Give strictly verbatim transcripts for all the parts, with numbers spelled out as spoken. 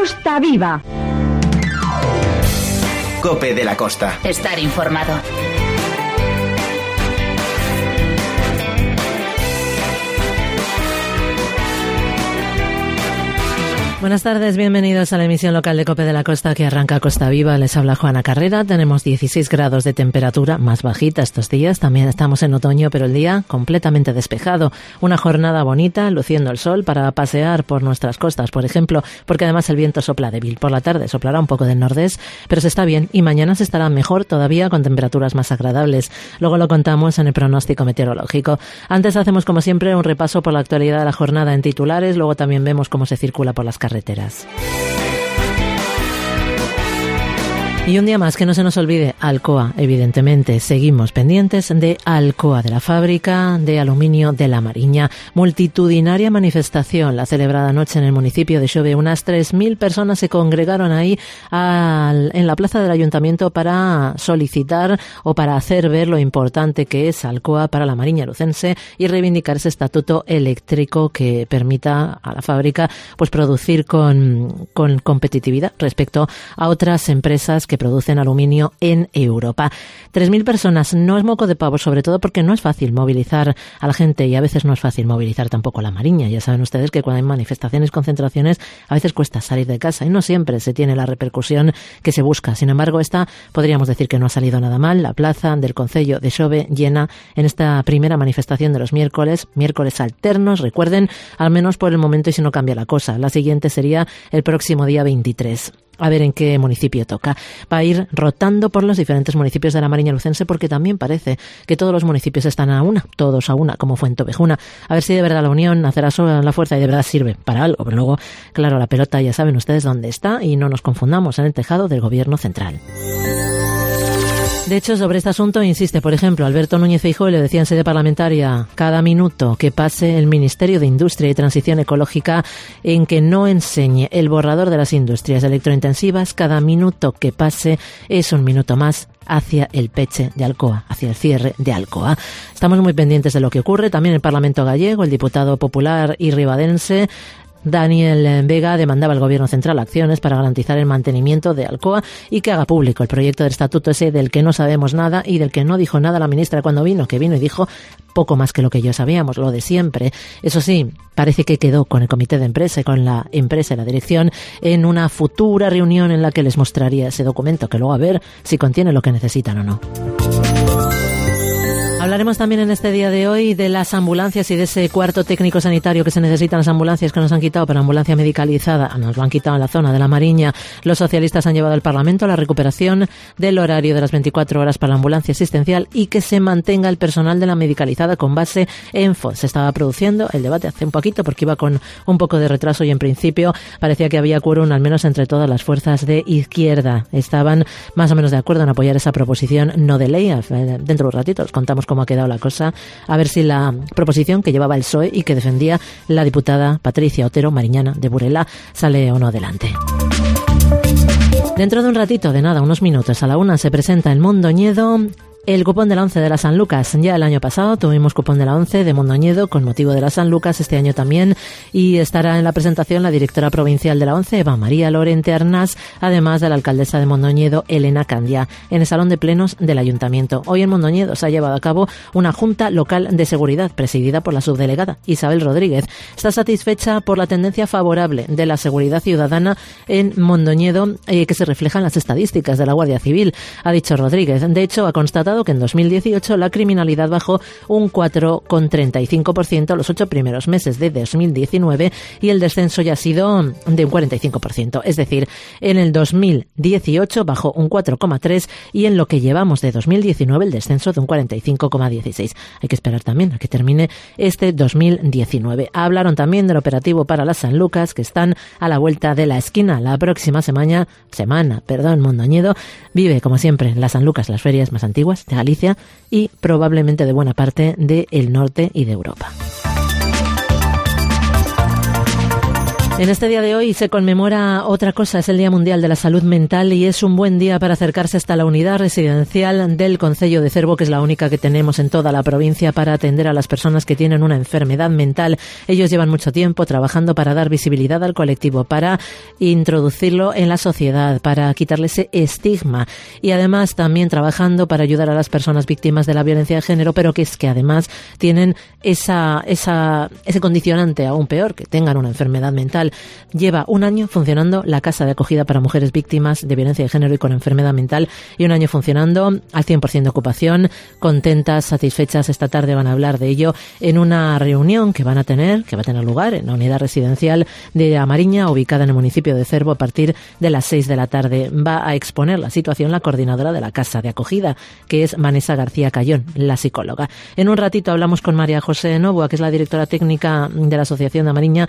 Costa Viva. COPE de la Costa. Estar informado. Buenas tardes, bienvenidos a la emisión local de COPE de la Costa que arranca Costa Viva. Les habla Juana Carrera. Tenemos dieciséis grados de temperatura, más bajita estos días. También estamos en otoño, pero el día completamente despejado. Una jornada bonita, luciendo el sol para pasear por nuestras costas, por ejemplo, porque además el viento sopla débil. Por la tarde soplará un poco del nordés, pero se está bien y mañana se estará mejor todavía con temperaturas más agradables. Luego lo contamos en el pronóstico meteorológico. Antes hacemos, como siempre, un repaso por la actualidad de la jornada en titulares. Luego también vemos cómo se circula por las carreteras. carreteras. Y un día más, que no se nos olvide, Alcoa, evidentemente. Seguimos pendientes de Alcoa, de la fábrica de aluminio de La Mariña. Multitudinaria manifestación la celebrada anoche en el municipio de Xove. Unas tres mil personas se congregaron ahí al, en la plaza del ayuntamiento para solicitar o para hacer ver lo importante que es Alcoa para La Mariña lucense y reivindicar ese estatuto eléctrico que permita a la fábrica pues producir con, con competitividad respecto a otras empresas que producen aluminio en Europa. tres mil personas no es moco de pavo, sobre todo porque no es fácil movilizar a la gente y a veces no es fácil movilizar tampoco a La Mariña. Ya saben ustedes que cuando hay manifestaciones, concentraciones, a veces cuesta salir de casa y no siempre se tiene la repercusión que se busca. Sin embargo, esta podríamos decir que no ha salido nada mal. La plaza del concello de Xove llena en esta primera manifestación de los miércoles, miércoles alternos, recuerden, al menos por el momento y si no cambia la cosa. La siguiente sería el próximo día veintitrés. A ver en qué municipio toca. Va a ir rotando por los diferentes municipios de La Mariña lucense porque también parece que todos los municipios están a una, todos a una, como Fuentovejuna. A ver si de verdad la unión hacerá sola la fuerza y de verdad sirve para algo. Pero luego, claro, la pelota ya saben ustedes dónde está y no nos confundamos, en el tejado del gobierno central. De hecho, sobre este asunto insiste, por ejemplo, Alberto Núñez Feijóo, le decía en sede parlamentaria, cada minuto que pase el Ministerio de Industria y Transición Ecológica en que no enseñe el borrador de las industrias electrointensivas, cada minuto que pase es un minuto más hacia el peche de Alcoa, hacia el cierre de Alcoa. Estamos muy pendientes de lo que ocurre. También en el Parlamento gallego, el diputado popular y ribadense Daniel Vega demandaba al Gobierno Central acciones para garantizar el mantenimiento de Alcoa y que haga público el proyecto del estatuto ese del que no sabemos nada y del que no dijo nada la ministra cuando vino, que vino y dijo poco más que lo que ya sabíamos, lo de siempre. Eso sí, parece que quedó con el comité de empresa y con la empresa y la dirección en una futura reunión en la que les mostraría ese documento, que luego a ver si contiene lo que necesitan o no. Hablaremos también en este día de hoy de las ambulancias y de ese cuarto técnico sanitario que se necesitan las ambulancias que nos han quitado, pero ambulancia medicalizada nos lo han quitado en la zona de La Mariña. Los socialistas han llevado al Parlamento la recuperación del horario de las veinticuatro horas para la ambulancia asistencial y que se mantenga el personal de la medicalizada con base en F O D. Se estaba produciendo el debate hace un poquito porque iba con un poco de retraso y en principio parecía que había quórum al menos entre todas las fuerzas de izquierda. Estaban más o menos de acuerdo en apoyar esa proposición no de ley. Dentro de un ratito os contamos cómo ha quedado la cosa, a ver si la proposición que llevaba el P S O E y que defendía la diputada Patricia Otero Mariñana de Burela sale o no adelante. Dentro de un ratito, de nada, unos minutos, a la una se presenta en Mondoñedo el cupón de la once de la San Lucas. Ya el año pasado tuvimos cupón de la once de Mondoñedo con motivo de la San Lucas, este año también, y estará en la presentación la directora provincial de la once, Eva María Lorente Arnás, además de la alcaldesa de Mondoñedo, Elena Candia, en el salón de plenos del ayuntamiento. Hoy en Mondoñedo se ha llevado a cabo una junta local de seguridad presidida por la subdelegada Isabel Rodríguez. Está satisfecha por la tendencia favorable de la seguridad ciudadana en Mondoñedo, eh, que se refleja en las estadísticas de la Guardia Civil, ha dicho Rodríguez. De hecho, ha constatado que en dos mil dieciocho la criminalidad bajó un cuatro coma treinta y cinco por ciento los ocho primeros meses de dos mil diecinueve y el descenso ya ha sido de un cuarenta y cinco por ciento. Es decir, en el dos mil dieciocho bajó un cuatro coma tres y en lo que llevamos de dos mil diecinueve el descenso de un cuarenta y cinco coma dieciséis. Hay que esperar también a que termine este dos mil diecinueve. Hablaron también del operativo para las San Lucas que están a la vuelta de la esquina. La próxima semana, semana, perdón, Mondoñedo vive como siempre las San Lucas, las ferias más antiguas de Galicia y probablemente de buena parte del norte y de Europa. En este día de hoy se conmemora otra cosa, es el Día Mundial de la Salud Mental y es un buen día para acercarse hasta la unidad residencial del Concello de Cervo, que es la única que tenemos en toda la provincia para atender a las personas que tienen una enfermedad mental. Ellos llevan mucho tiempo trabajando para dar visibilidad al colectivo, para introducirlo en la sociedad, para quitarle ese estigma y además también trabajando para ayudar a las personas víctimas de la violencia de género, pero que es que además tienen esa, esa, ese condicionante aún peor, que tengan una enfermedad mental. Lleva un año funcionando la Casa de Acogida para Mujeres Víctimas de Violencia de Género y con enfermedad mental, y un año funcionando al cien por ciento de ocupación, contentas, satisfechas. Esta tarde van a hablar de ello en una reunión que van a tener, que va a tener lugar en la unidad residencial de Amariña, ubicada en el municipio de Cervo, a partir de las seis de la tarde. Va a exponer la situación la coordinadora de la Casa de Acogida, que es Vanessa García Cayón, la psicóloga. En un ratito hablamos con María José Novoa, que es la directora técnica de la Asociación de Amariña,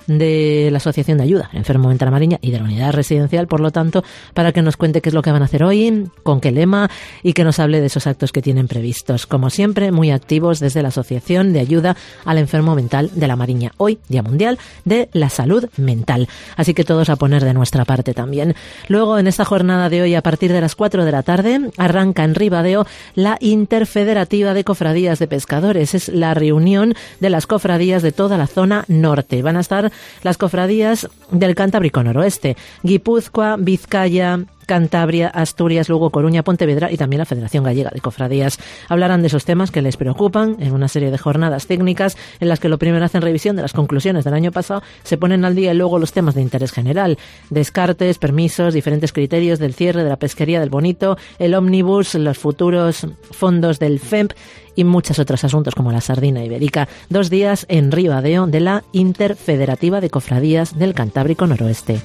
de la Asociación de Ayuda Enfermo Mental Amariña y de la unidad residencial, por lo tanto, para que nos cuente qué es lo que van a hacer hoy, con qué lema, y que nos hable de esos actos que tienen previstos. Como siempre, muy activos desde la Asociación de Ayuda al Enfermo Mental de la Amariña. Hoy, Día Mundial de la Salud Mental. Así que todos a poner de nuestra parte también. Luego, en esta jornada de hoy, a partir de las cuatro de la tarde, arranca en Ribadeo la Interfederativa de Cofradías de Pescadores. Es la reunión de las cofradías de toda la zona norte. Van a estar las cofradías del Cantábrico Noroeste, Guipúzcoa, Vizcaya, Cantabria, Asturias, Lugo, Coruña, Pontevedra y también la Federación Gallega de Cofradías. Hablarán de esos temas que les preocupan en una serie de jornadas técnicas en las que lo primero hacen revisión de las conclusiones del año pasado, se ponen al día y luego los temas de interés general, descartes, permisos, diferentes criterios del cierre de la pesquería del Bonito, el ómnibus, los futuros fondos del F E M P y muchos otros asuntos como la sardina ibérica. Dos días en Ribadeo de la Interfederativa de Cofradías del Cantábrico Noroeste.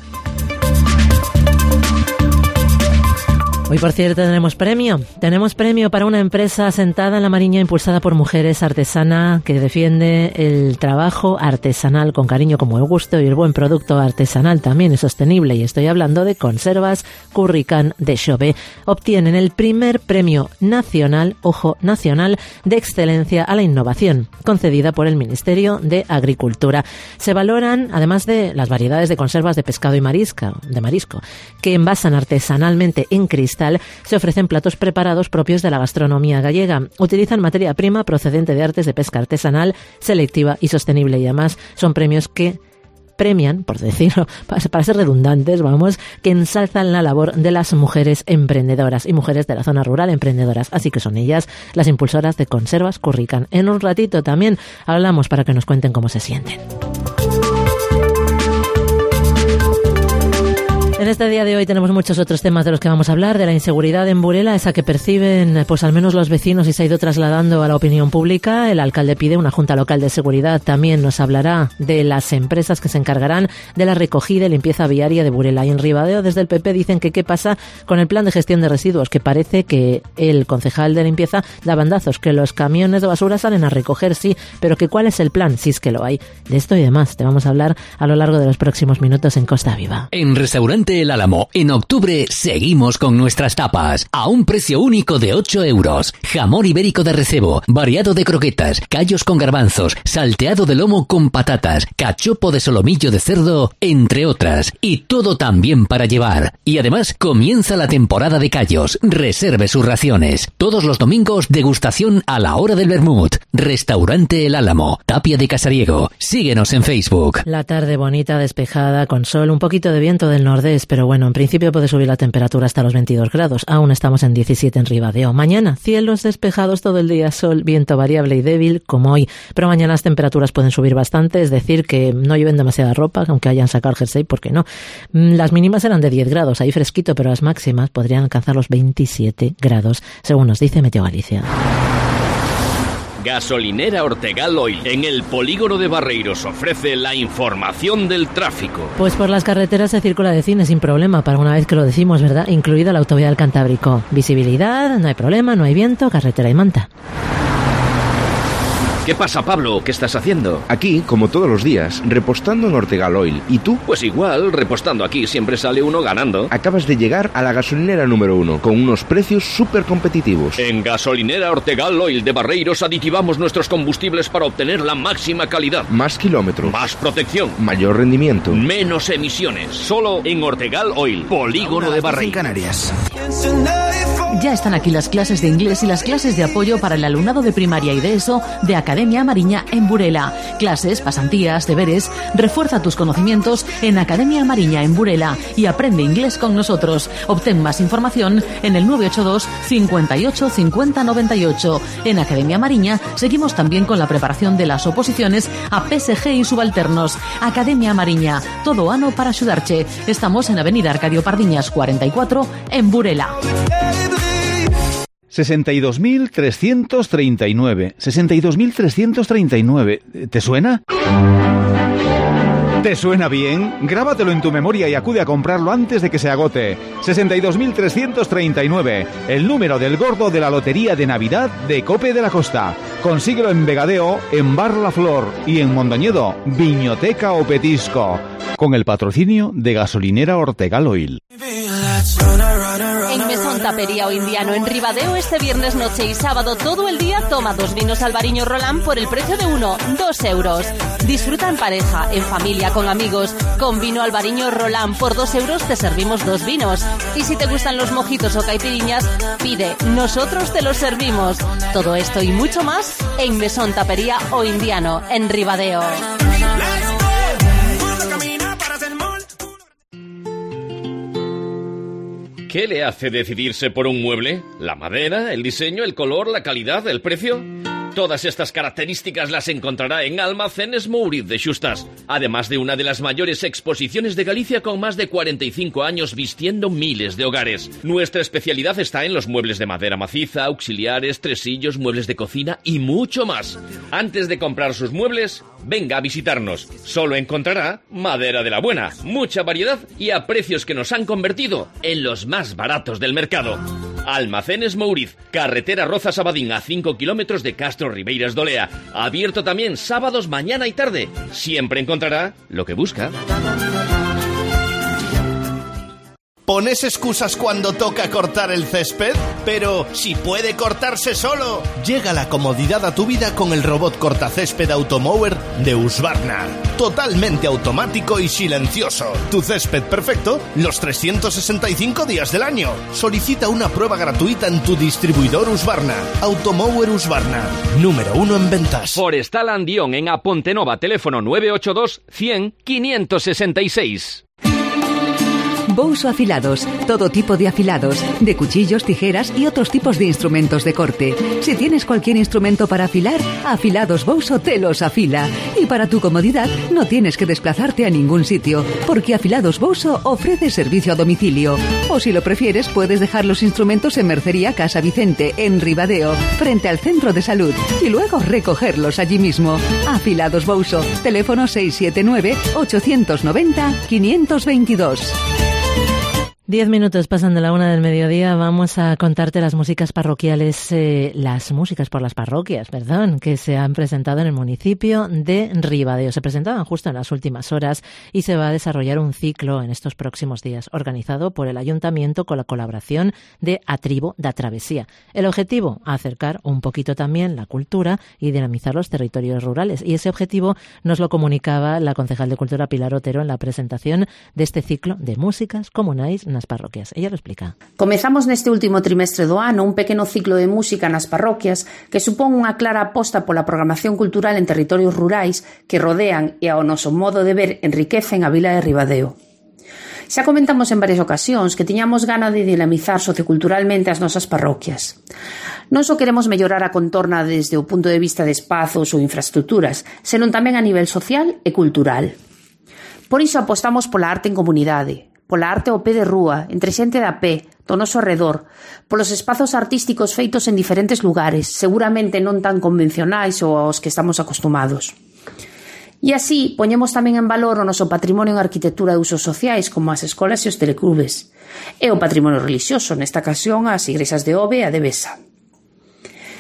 Hoy, por cierto, tenemos premio. Tenemos premio para una empresa asentada en la Amariña, impulsada por mujeres, artesana, que defiende el trabajo artesanal con cariño como el gusto y el buen producto artesanal también es sostenible. Y estoy hablando de Conservas Curricán de Xove. Obtienen el primer premio nacional, ojo, nacional, de excelencia a la innovación, concedida por el Ministerio de Agricultura. Se valoran, además de las variedades de conservas de pescado y marisca, de marisco, que envasan artesanalmente en cristal, se ofrecen platos preparados propios de la gastronomía gallega. Utilizan materia prima procedente de artes de pesca artesanal, selectiva y sostenible, y además son premios que premian, por decirlo, para ser redundantes, vamos, que ensalzan la labor de las mujeres emprendedoras y mujeres de la zona rural emprendedoras. Así que son ellas las impulsoras de Conservas Curricán. En un ratito también hablamos para que nos cuenten cómo se sienten. En este día de hoy tenemos muchos otros temas de los que vamos a hablar, de la inseguridad en Burela, esa que perciben pues al menos los vecinos y se ha ido trasladando a la opinión pública. El alcalde pide una junta local de seguridad. También nos hablará de las empresas que se encargarán de la recogida y limpieza viaria de Burela. Y en Ribadeo, desde el P P, dicen que qué pasa con el plan de gestión de residuos, que parece que el concejal de limpieza da bandazos, que los camiones de basura salen a recoger, sí, pero que cuál es el plan, si es que lo hay. De esto y demás te vamos a hablar a lo largo de los próximos minutos en Costa Viva. En Restaurante El Álamo, en octubre seguimos con nuestras tapas a un precio único de ocho euros. Jamón ibérico de recebo, variado de croquetas, callos con garbanzos, salteado de lomo con patatas, cachopo de solomillo de cerdo, entre otras. Y todo también para llevar. Y además comienza la temporada de callos. Reserve sus raciones. Todos los domingos degustación a la hora del vermut. Restaurante El Álamo, Tapia de Casariego. Síguenos en Facebook. La tarde bonita, despejada, con sol, un poquito de viento del nordés, pero bueno, en principio puede subir la temperatura hasta los veintidós grados. Aún estamos en diecisiete en Ribadeo. Mañana, cielos despejados todo el día, sol, viento variable y débil como hoy. Pero mañana las temperaturas pueden subir bastante, es decir, que no lleven demasiada ropa, aunque hayan sacado el jersey, ¿por qué no? Las mínimas eran de diez grados, ahí fresquito, pero las máximas podrían alcanzar los veintisiete grados, según nos dice Meteo Galicia. Gasolinera Ortegal Oil, en el polígono de Barreiros, ofrece la información del tráfico. Pues por las carreteras se circula de cine sin problema, para una vez que lo decimos, ¿verdad? Incluida la autovía del Cantábrico. Visibilidad, no hay problema, no hay viento, carretera y manta. ¿Qué pasa, Pablo? ¿Qué estás haciendo? Aquí, como todos los días, repostando en Ortegal Oil. ¿Y tú? Pues igual, repostando aquí siempre sale uno ganando. Acabas de llegar a la gasolinera número uno, con unos precios súper competitivos. En Gasolinera Ortegal Oil de Barreiros aditivamos nuestros combustibles para obtener la máxima calidad. Más kilómetros. Más protección. Mayor rendimiento. Menos emisiones. Solo en Ortegal Oil, polígono de Barreiros. Canarias. Ya están aquí las clases de inglés y las clases de apoyo para el alumnado de primaria y de ESO de Academia Mariña en Burela. Clases, pasantías, deberes. Refuerza tus conocimientos en Academia Mariña en Burela y aprende inglés con nosotros. Obtén más información en el nueve ocho dos, cincuenta y ocho, cincuenta, noventa y ocho. En Academia Mariña seguimos también con la preparación de las oposiciones a P S G y subalternos. Academia Mariña, todo ano para ayudarte. Estamos en Avenida Arcadio Pardiñas cuarenta y cuatro en Burela. sesenta y dos mil trescientos treinta y nueve. sesenta y dos mil trescientos treinta y nueve. ¿Te suena? ¿Te suena bien? Grábatelo en tu memoria y acude a comprarlo antes de que se agote. sesenta y dos mil trescientos treinta y nueve. El número del gordo de la Lotería de Navidad de Cope de la Costa. Consíguelo en Vegadeo, en Bar La Flor y en Mondoñedo, Viñoteca o Petisco. Con el patrocinio de Gasolinera Ortegal Oil. En Mesón Tapería o Indiano en Ribadeo este viernes noche y sábado todo el día toma dos vinos Albariño Roland por el precio de uno, dos euros. Disfruta en pareja, en familia, con amigos. Con vino Albariño Roland por dos euros te servimos dos vinos. Y si te gustan los mojitos o caipiriñas, pide, nosotros te los servimos. Todo esto y mucho más en Mesón Tapería o Indiano en Ribadeo. ¿Qué le hace decidirse por un mueble? ¿La madera, el diseño, el color, la calidad, el precio? Todas estas características las encontrará en Almacenes Mouriz de Xustas, además de una de las mayores exposiciones de Galicia con más de cuarenta y cinco años vistiendo miles de hogares. Nuestra especialidad está en los muebles de madera maciza, auxiliares, tresillos, muebles de cocina y mucho más. Antes de comprar sus muebles, venga a visitarnos. Solo encontrará madera de la buena, mucha variedad y a precios que nos han convertido en los más baratos del mercado. Almacenes Mouriz, carretera Rozas Abadín a cinco kilómetros de Castro Ribeiras de Olea. Abierto también sábados mañana y tarde. Siempre encontrará lo que busca. ¿Pones excusas cuando toca cortar el césped? Pero si puede cortarse solo. Llega la comodidad a tu vida con el robot cortacésped Automower de Husqvarna. Totalmente automático y silencioso. Tu césped perfecto los trescientos sesenta y cinco días del año. Solicita una prueba gratuita en tu distribuidor Husqvarna. Automower Husqvarna, número uno en ventas. Forestal Andión en Apontenova, teléfono nueve ocho dos, cien, quinientos sesenta y seis. Bouso Afilados, todo tipo de afilados, de cuchillos, tijeras y otros tipos de instrumentos de corte. Si tienes cualquier instrumento para afilar, Afilados Bouso te los afila. Y para tu comodidad, no tienes que desplazarte a ningún sitio, porque Afilados Bouso ofrece servicio a domicilio. O si lo prefieres, puedes dejar los instrumentos en Mercería Casa Vicente, en Ribadeo, frente al centro de salud, y luego recogerlos allí mismo. Afilados Bouso, teléfono seis siete nueve, ocho nueve cero, cinco dos dos. Diez minutos pasan de la una del mediodía. Vamos a contarte las músicas parroquiales, eh, las músicas por las parroquias, perdón, que se han presentado en el municipio de Ribadeo. Se presentaban justo en las últimas horas y se va a desarrollar un ciclo en estos próximos días, organizado por el Ayuntamiento con la colaboración de Atribo da Travesía. El objetivo, acercar un poquito también la cultura y dinamizar los territorios rurales. Y ese objetivo nos lo comunicaba la concejal de Cultura Pilar Otero en la presentación de este ciclo de músicas comunais nas parroquias. Ella lo explica. Comezamos neste último trimestre do ano un pequeno ciclo de música nas parroquias que supón unha clara aposta pola programación cultural en territorios rurais que rodean e ao noso modo de ver enriquecen a vila de Ribadeo. Xa comentamos en varias ocasións que tiñamos gana de dinamizar socioculturalmente as nosas parroquias. Non só queremos mellorar a contorna desde o punto de vista de espazos ou infraestructuras, senón tamén a nivel social e cultural. Por iso apostamos pola arte en comunidade, pola arte ao pé de rúa, entre xente da pé, do noso arredor, polos espazos artísticos feitos en diferentes lugares, seguramente non tan convencionais ou aos que estamos acostumados. E así, poñemos tamén en valor o noso patrimonio en arquitectura de usos sociais, como as escolas e os teleclubes, e o patrimonio religioso, nesta ocasión as igrexas de Ove e a de Besa.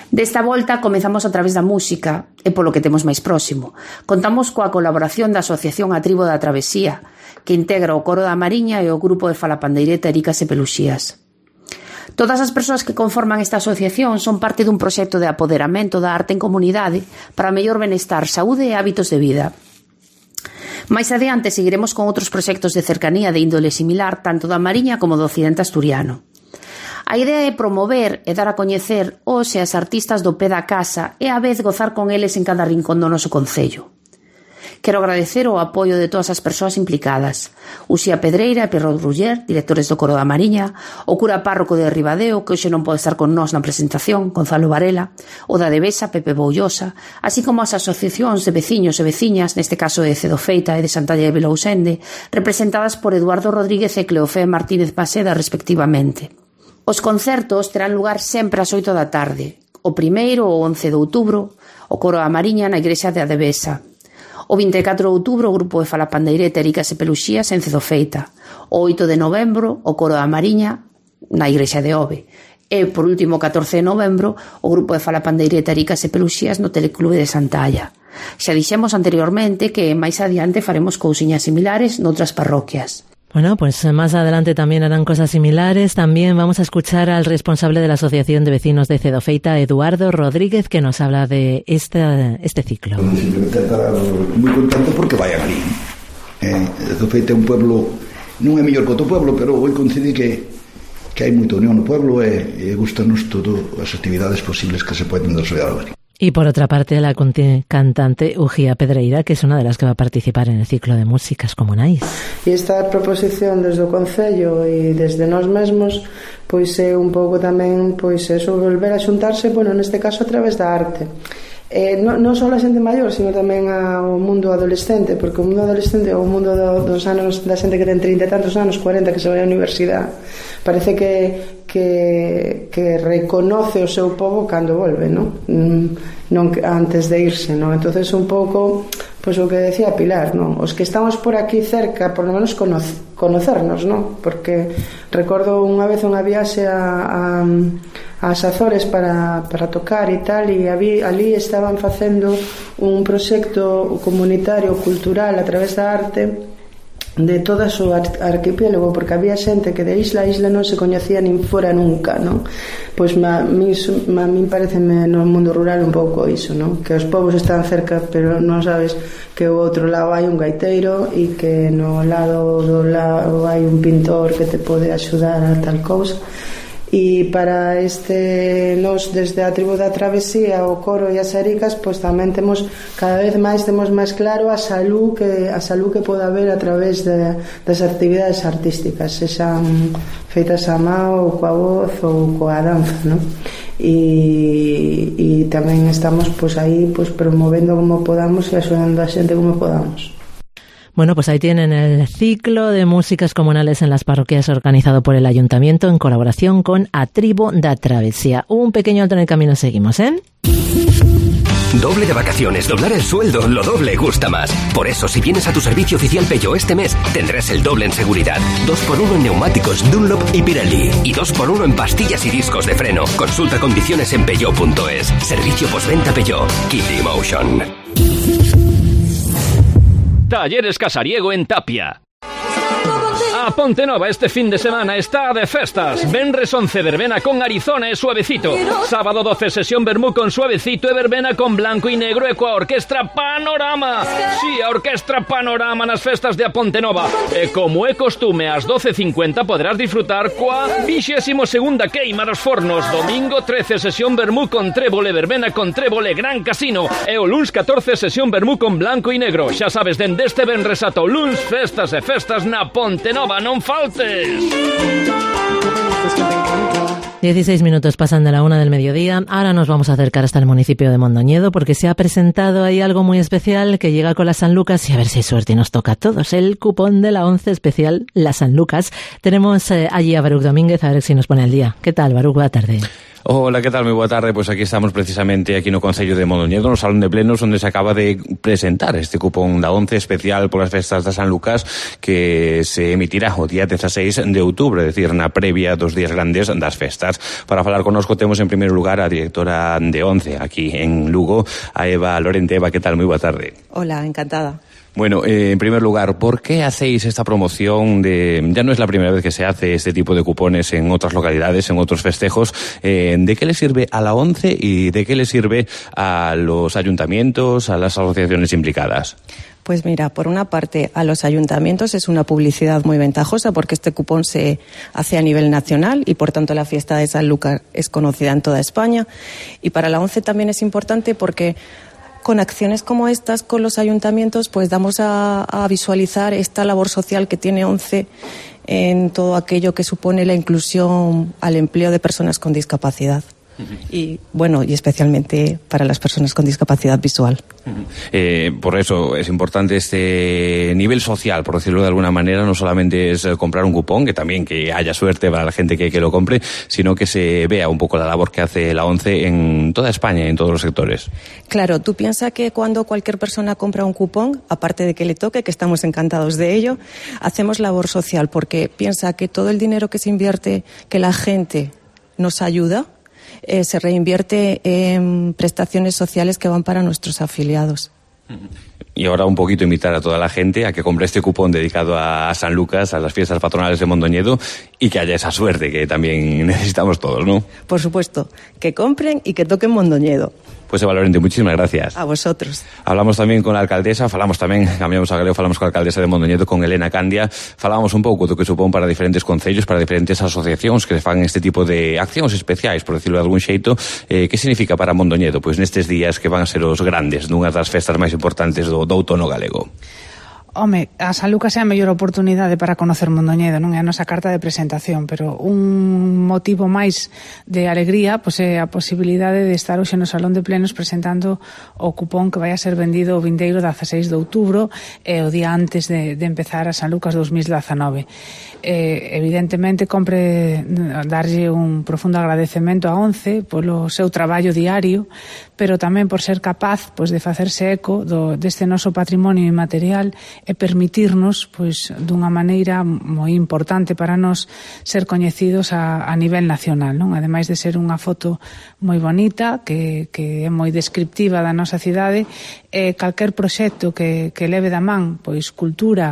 Desta volta comezamos a través da música e polo que temos máis próximo. Contamos coa colaboración da Asociación A Tribo da Travesía, que integra o Coro da Mariña e o grupo de Falapandeireta Ericas e Peluxías. Todas as persoas que conforman esta asociación son parte dun proxecto de apoderamento da arte en comunidade para mellor benestar, saúde e hábitos de vida. Mais adiante seguiremos con outros proxectos de cercanía de índole similar tanto da Mariña como do occidente asturiano. A idea é promover e dar a coñecer os e as artistas do pé da casa e a vez gozar con eles en cada rincón do noso concello. Quero agradecer o apoio de todas as persoas implicadas. Uxía Pedreira e Perro Ruller, directores do Coro da Mariña, o cura párroco de Ribadeo, que hoxe non pode estar con nós na presentación, Gonzalo Varela, o da Devesa, Pepe Boullosa, así como as asociacións de veciños e veciñas, neste caso de Cedofeita e de Santalla de Vilousende, representadas por Eduardo Rodríguez e Cleofé Martínez Paseda, respectivamente. Os concertos terán lugar sempre ás oito da tarde. O primeiro, o once de outubro, o Coro da Mariña na igrexa de Adevesa. O vinte e catro de outubro, o grupo de Falapandeireta Ericas e Peluxías en Cedofeita. O oito de novembro, o Coro da Mariña na igrexa de Ove. E, por último, o catorce de novembro, o grupo de Falapandeireta Ericas e Peluxías no Teleclube de Santalla. Xa dixemos anteriormente que máis adiante faremos cousiñas similares noutras parroquias. Bueno, pues más adelante también harán cosas similares. También vamos a escuchar al responsable de la Asociación de Vecinos de Cedofeita, Eduardo Rodríguez, que nos habla de este, este ciclo. Simplemente estar muy contento porque vai aquí. Eh, Cedofeita é un pueblo, non é mellor que outro pueblo, pero hoy coincide que, que hai moita unión no pueblo e, e gustanos todas as actividades posibles que se poden desarrollar aquí. Y por otra parte, la cantante Uxía Pedreira, que es una de las que va a participar en el ciclo de músicas comunais. E esta proposición desde o Concello e desde nós mesmos, pois é un pouco tamén, pois eso, volver a xuntarse, bueno, neste caso a través da arte. Eh, non, non só a xente maior, sino tamén ao mundo adolescente, porque o mundo adolescente é o mundo do, dos anos da xente que ten trinta e tantos anos, cuarenta, que se vai á universidade. Parece que, que, que reconoce o seu povo cando volve, non? Non antes de irse, non? Entonces un pouco, pois o que decía Pilar, non? Os que estamos por aquí cerca, por lo menos conoce, conocernos, non? Porque recordo unha vez unha viaxe a, a ás Azores para, para tocar e tal, e ali, ali estaban facendo un proxecto comunitario cultural a través da arte de todo o seu arquipélago, porque había xente que de isla a isla non se coñecía nin fora nunca, non? Pois a mí, a mí pareceme no mundo rural un pouco iso, non? Que os povos están cerca, pero non sabes que o outro lado hai un gaiteiro e que no lado do lado hai un pintor que te pode axudar a tal cousa. E para este nos desde a Tribo da Travesía, o Coro e as Ericas, pois tamén temos cada vez máis temos máis claro a salud que a salud que pode haber a través de, das actividades artísticas, sexan feitas a mao ou coa voz ou coa danza, non? E, e tamén estamos pois aí pois promovendo como podamos e axudando a xente como podamos. Bueno, pues ahí tienen el ciclo de músicas comunales en las parroquias organizado por el Ayuntamiento en colaboración con A Tribo da Travesía. Un pequeño alto en el camino, seguimos, ¿eh? Doble de vacaciones, doblar el sueldo, lo doble gusta más. Por eso, si vienes a tu servicio oficial Peugeot este mes, tendrás el doble en seguridad. Dos por uno en neumáticos Dunlop y Pirelli. Y dos por uno en pastillas y discos de freno. Consulta condiciones en peugeot punto es. Servicio postventa Peugeot. Keep the emotion. Talleres Casariego en Tapia. A Pontenova este fin de semana está de festas. Venres once, verbena con Arizona e Suavecito. Sábado doce, sesión vermú con Suavecito e verbena con Blanco y Negro e coa Orquestra Panorama. Si, sí, a Orquestra Panorama nas festas de A Pontenova. E como é costume, ás doce e cincuenta podrás disfrutar coa vixésimo segunda queima dos fornos. Domingo trece, sesión vermú con Trébole, verbena con Trébole, Gran Casino. E o luns catorce, sesión vermú con Blanco y Negro. Xa sabes, dende este venres ata o luns, festas e festas na Pontenova. ¡No faltes! dieciséis minutos pasan de la una del mediodía. Ahora nos vamos a acercar hasta el municipio de Mondoñedo porque se ha presentado ahí algo muy especial que llega con la San Lucas y a ver si hay suerte y nos toca a todos. El cupón de la once especial La San Lucas. Tenemos eh, allí a Baruch Domínguez a ver si nos pone al día. ¿Qué tal, Baruch? Buena tarde. Hola, que tal? Moi boa tarde. Pois aquí estamos precisamente aquí no Concello de Mondoñedo, no Salón de Plenos, onde se acaba de presentar este cupón da once especial polas festas da San Lucas que se emitirá o día dezaseis de outubro, é dicir, na previa dos días grandes das festas. Para falar connosco temos en primeiro lugar a directora de once aquí en Lugo, a Eva Lorente. Eva, que tal? Moi boa tarde. Hola, encantada. Bueno, eh, en primer lugar, ¿por qué hacéis esta promoción de... Ya no es la primera vez que se hace este tipo de cupones en otras localidades, en otros festejos. Eh, ¿De qué le sirve a la ONCE y de qué le sirve a los ayuntamientos, a las asociaciones implicadas? Pues mira, por una parte, a los ayuntamientos es una publicidad muy ventajosa porque este cupón se hace a nivel nacional y, por tanto, la fiesta de San Lucas es conocida en toda España. Y para la ONCE también es importante porque con acciones como estas, con los ayuntamientos, pues damos a, a visualizar esta labor social que tiene ONCE en todo aquello que supone la inclusión al empleo de personas con discapacidad. Y bueno, y especialmente para las personas con discapacidad visual. Eh, por eso es importante este nivel social, por decirlo de alguna manera. No solamente es comprar un cupón, que también que haya suerte para la gente que, que lo compre, sino que se vea un poco la labor que hace la ONCE en toda España y en todos los sectores. Claro, tú piensas que cuando cualquier persona compra un cupón, aparte de que le toque, que estamos encantados de ello, hacemos labor social, porque piensa que todo el dinero que se invierte, que la gente nos ayuda, Eh, se reinvierte en prestaciones sociales que van para nuestros afiliados. Y ahora un poquito invitar a toda la gente a que compre este cupón dedicado a San Lucas, a las fiestas patronales de Mondoñedo, y que haya esa suerte que también necesitamos todos, ¿no? Por supuesto, que compren y que toquen Mondoñedo. Pues Eva Lorente, muchísimas gracias. A vosotros. Hablamos tamén con a alcaldesa, falamos tamén, cambiamos a galego, falamos con a alcaldesa de Mondoñedo, con Elena Candia, falamos un pouco do que supón para diferentes concellos, para diferentes asociacións que fan este tipo de accións especiais, por decirlo de algún xeito. Eh, que significa para Mondoñedo? Pois nestes días que van a ser os grandes, dunhas das festas máis importantes do, do outono galego. Home, a San Lucas é a mellor oportunidade para conocer Mondoñedo, non é a nosa carta de presentación, pero un motivo máis de alegría pois é a posibilidade de estar hoxe no Salón de Plenos presentando o cupón que vai a ser vendido o vindeiro dezaseis de outubro e o día antes de, de empezar a San Lucas dos mil dezanove. Eh, evidentemente, compre darlle un profundo agradecemento a ONCE polo seu traballo diario, pero tamén por ser capaz pois, de facerse eco do, deste noso patrimonio inmaterial e permitirnos, pois, dunha maneira moi importante para nós ser coñecidos a, a nivel nacional, non? Ademais de ser unha foto moi bonita, que, que é moi descriptiva da nosa cidade, e calquer proxecto que, que leve da man, pois, cultura,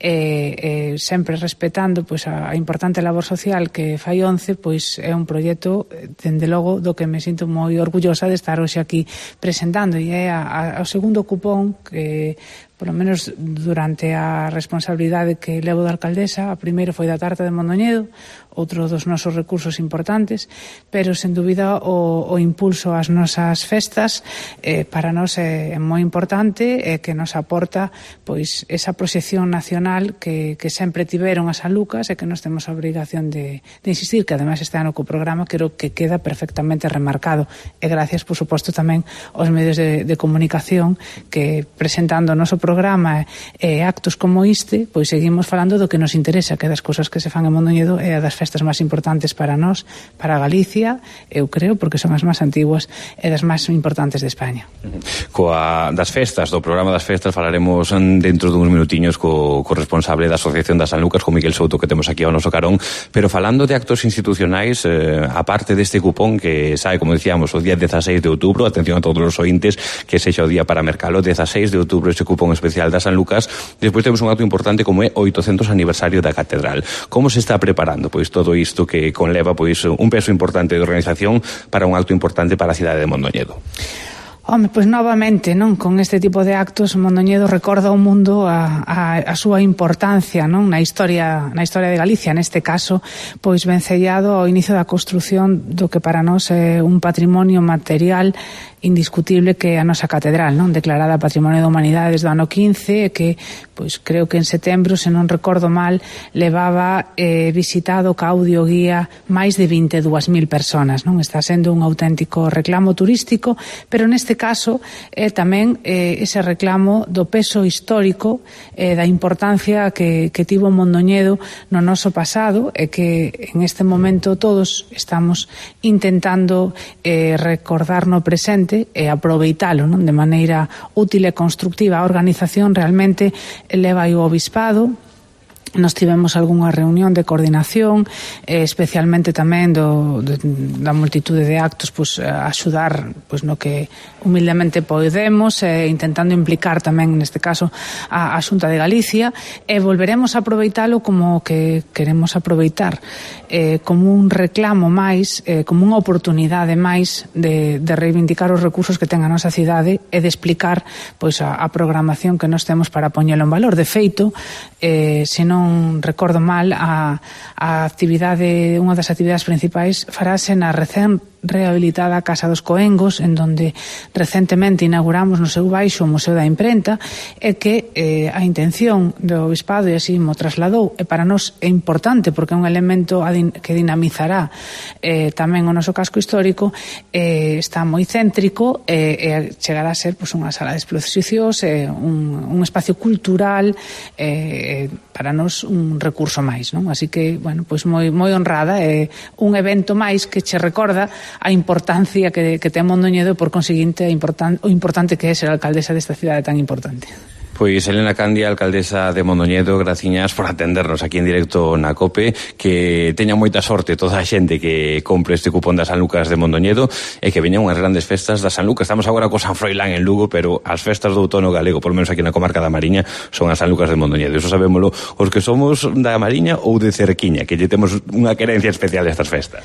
e, e sempre respetando pois, a, a importante labor social que fai ONCE, pois é un proxecto, dende logo, do que me sinto moi orgullosa de estar hoxe aquí presentando, e é a, a, o segundo cupón que, polo menos durante a responsabilidade que levo da alcaldesa, a primeiro foi da tarta de Mondoñedo, outro dos nosos recursos importantes, pero sen dúbida o, o impulso ás nosas festas eh, para nós é, é moi importante e eh, que nos aporta pois esa proxección nacional que, que sempre tiveron a San Lucas e que nos temos a obrigación de, de insistir, que ademais este ano co programa creo que queda perfectamente remarcado, e gracias por suposto tamén aos medios de, de comunicación que presentando o noso programa e eh, actos como este, pois seguimos falando do que nos interesa, que das cousas que se fan en Mondoñedo e das festas máis importantes para nós, para Galicia, eu creo, porque son as máis antiguas e das máis importantes de España. Coa das festas, do programa das festas, falaremos dentro duns minutiños co, co responsable da Asociación da San Lucas, con Miguel Souto, que temos aquí ao noso carón, pero falando de actos institucionais, eh, aparte deste cupón que sae, como decíamos, o día dezaseis de outubro, atención a todos os ointes, que sexa o día para mercalo, dezaseis de outubro, ese cupón especial da San Lucas. Despois temos un acto importante como é o oitocentos aniversario da Catedral. Como se está preparando pois todo isto que conleva pois un peso importante de organización para un acto importante para a cidade de Mondoñedo? Home, pois novamente, non, con este tipo de actos Mondoñedo recorda ao mundo a, a, a súa importancia, non, na historia, na historia de Galicia, neste caso, pois vencellado ao inicio da construción do que para nós é un patrimonio material indiscutible que a nosa catedral, non, declarada Patrimonio da Humanidade desde o ano quince, e que, pois, creo que en setembro, se non recordo mal, levaba eh, visitado ca audio guía máis de vinte e dúas mil personas, non? Está sendo un auténtico reclamo turístico, pero neste caso é eh, tamén eh, ese reclamo do peso histórico, eh, da importancia que, que tivo Mondoñedo no noso pasado, e que en este momento todos estamos intentando eh, recordar no presente e aproveitalo, non, de maneira útil e constructiva. A organización realmente leva o obispado. Nos tivemos algunha reunión de coordinación, eh, especialmente tamén do, de, da multitude de actos, pues, a axudar pues, no que humildemente podemos, eh, intentando implicar tamén, neste caso, a, a Xunta de Galicia, e volveremos a aproveitalo como que queremos aproveitar, eh, como un reclamo máis, eh, como unha oportunidade máis de, de reivindicar os recursos que ten a nosa cidade e de explicar pois, a, a programación que nós temos para poñelo en valor. De feito, eh, se non recordo mal, a, a actividade, unha das actividades principais farase na recén rehabilitada Casa dos Coengos, en donde recentemente inauguramos no seu baixo o Museo da Imprenta, e que eh, a intención do obispado, e así mo trasladou, e para nós é importante porque é un elemento que dinamizará eh, tamén o noso casco histórico, eh, está moi céntrico e eh, chegará a ser pues, unha sala de exposicións, eh, un, un espacio cultural, eh, para nós un recurso máis, non? Así que, bueno, pois moi moi honrada, é eh, un evento máis que che recorda a importancia que, que ten Mondoñedo, por conseguinte importan, o importante que é ser alcaldesa desta cidade tan importante. Pois Elena Candia, alcaldesa de Mondoñedo, graciñas por atendernos aquí en directo na COPE, que teña moita sorte toda a xente que compre este cupón da San Lucas de Mondoñedo e que veñan unhas grandes festas da San Lucas. Estamos agora co San Froilán en Lugo, pero as festas do outono galego, por menos aquí na comarca da Mariña, son as San Lucas de Mondoñedo. Iso sabémolo os que somos da Mariña ou de cerquiña, que lle temos unha querencia especial a estas festas.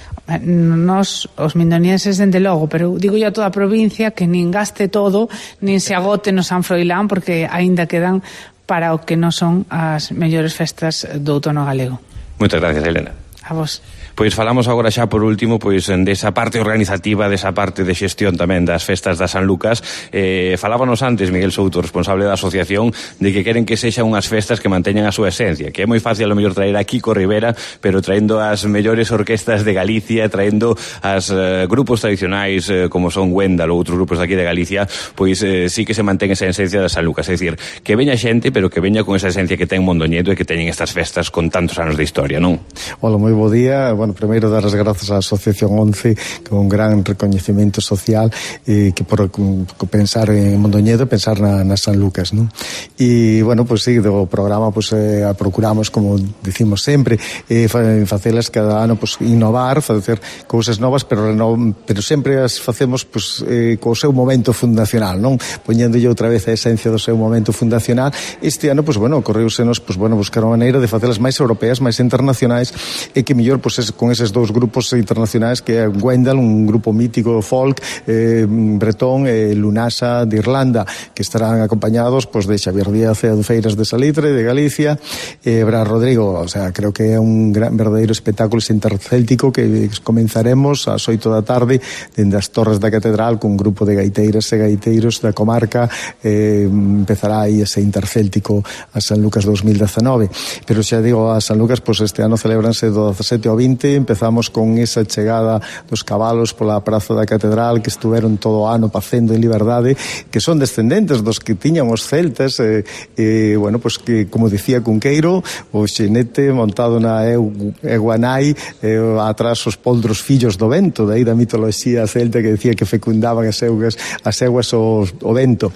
Nos, os mindonienses, dende logo, pero digo yo a toda a provincia que nin gaste todo, nin se agote no San Froilán, porque aínda quedan para o que non son as mellores festas do outono galego. Moitas gracias, Elena. A vos. Pois falamos agora xa por último pois desa parte organizativa, desa parte de xestión tamén das festas da San Lucas. Eh, falábanos antes Miguel Souto, responsable da asociación, de que queren que sexan unhas festas que manteñan a súa esencia, que é moi fácil a lo mellor traer a Kiko Rivera, pero traendo as mellores orquestas de Galicia, traendo as eh, grupos tradicionais eh, como son Wendal ou outros grupos daqui de Galicia, pois eh, sí que se mantén esa esencia da San Lucas, é dicir, que veña xente, pero que veña con esa esencia que ten Mondoñedo e que teñen estas festas con tantos anos de historia, non? Hola, moi bo día. Bueno, primeiro dar as grazas á Asociación once, con un gran recoñecemento social, eh, que por pensar en Mondoñedo, pensar na, na San Lucas, non? E, bueno, pois pues, sí, do programa, pois, pues, eh, procuramos, como decimos sempre, eh, facelas cada ano, pois, pues, innovar, facer cousas novas, pero, no, pero sempre as facemos, pois, pues, eh, co seu momento fundacional, non? Poñéndolle outra vez a esencia do seu momento fundacional. Este ano, pois, pues, bueno, correúsenos, pois, pues, bueno, buscar unha maneira de facelas máis europeas, máis internacionais, e que mellor, pois, pues, con eses dous grupos internacionais que é Wendal, un grupo mítico folk eh, bretón, e eh, Lunasa de Irlanda, que estarán acompañados pois, de Xavier Díaz e Adufeiras de Salitre, de Galicia, e eh, Bras Rodrigo. O sea, creo que é un gran, verdadeiro espectáculo intercéltico que comenzaremos ás oito da tarde dende as Torres da Catedral, con un grupo de gaiteiras e gaiteiros da comarca. Eh, empezará aí ese intercéltico a San Lucas dos mil dezenove. Pero xa digo, a San Lucas, pois este ano celebranse do dezasete ao vinte. Empezamos con con esa chegada dos cabalos pola Praza da Catedral, que estuveron todo o ano pacendo en liberdade, que son descendentes dos que tiñan os celtas, e, e bueno, pois que, como dicía Cunqueiro, o xenete montado na Eguanai, e atrás os poldros fillos do vento, daí da mitoloxía celta que decía que fecundaban as eugas, as eugas o, o vento,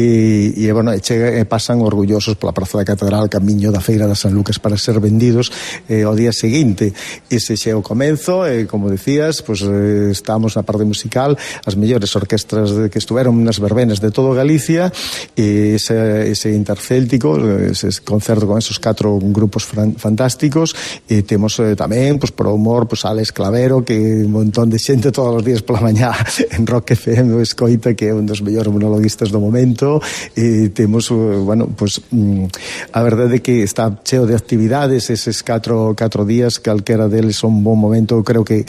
e, e bueno, chega, e pasan orgullosos pola Praza da Catedral, camiño da Feira da San Lucas para ser vendidos e ao día seguinte. Ese xe o comenzo. E, como decías, pues, eh, estamos na parte musical, as mellores orquestras de, que estuveron nas verbenas de todo Galicia, e ese, ese intercéltico, ese concerto con esos catro grupos fran, fantásticos, e temos eh, tamén, pues, por humor, pues, Alex Clavero, que un montón de xente todos os días pola mañá en Rock F M o escoita, que é un dos mellores monologuistas do momento, e temos, bueno, pues, mm, a verdade é que está cheo de actividades eses catro, catro días, calquera deles son un bon momento. Creo que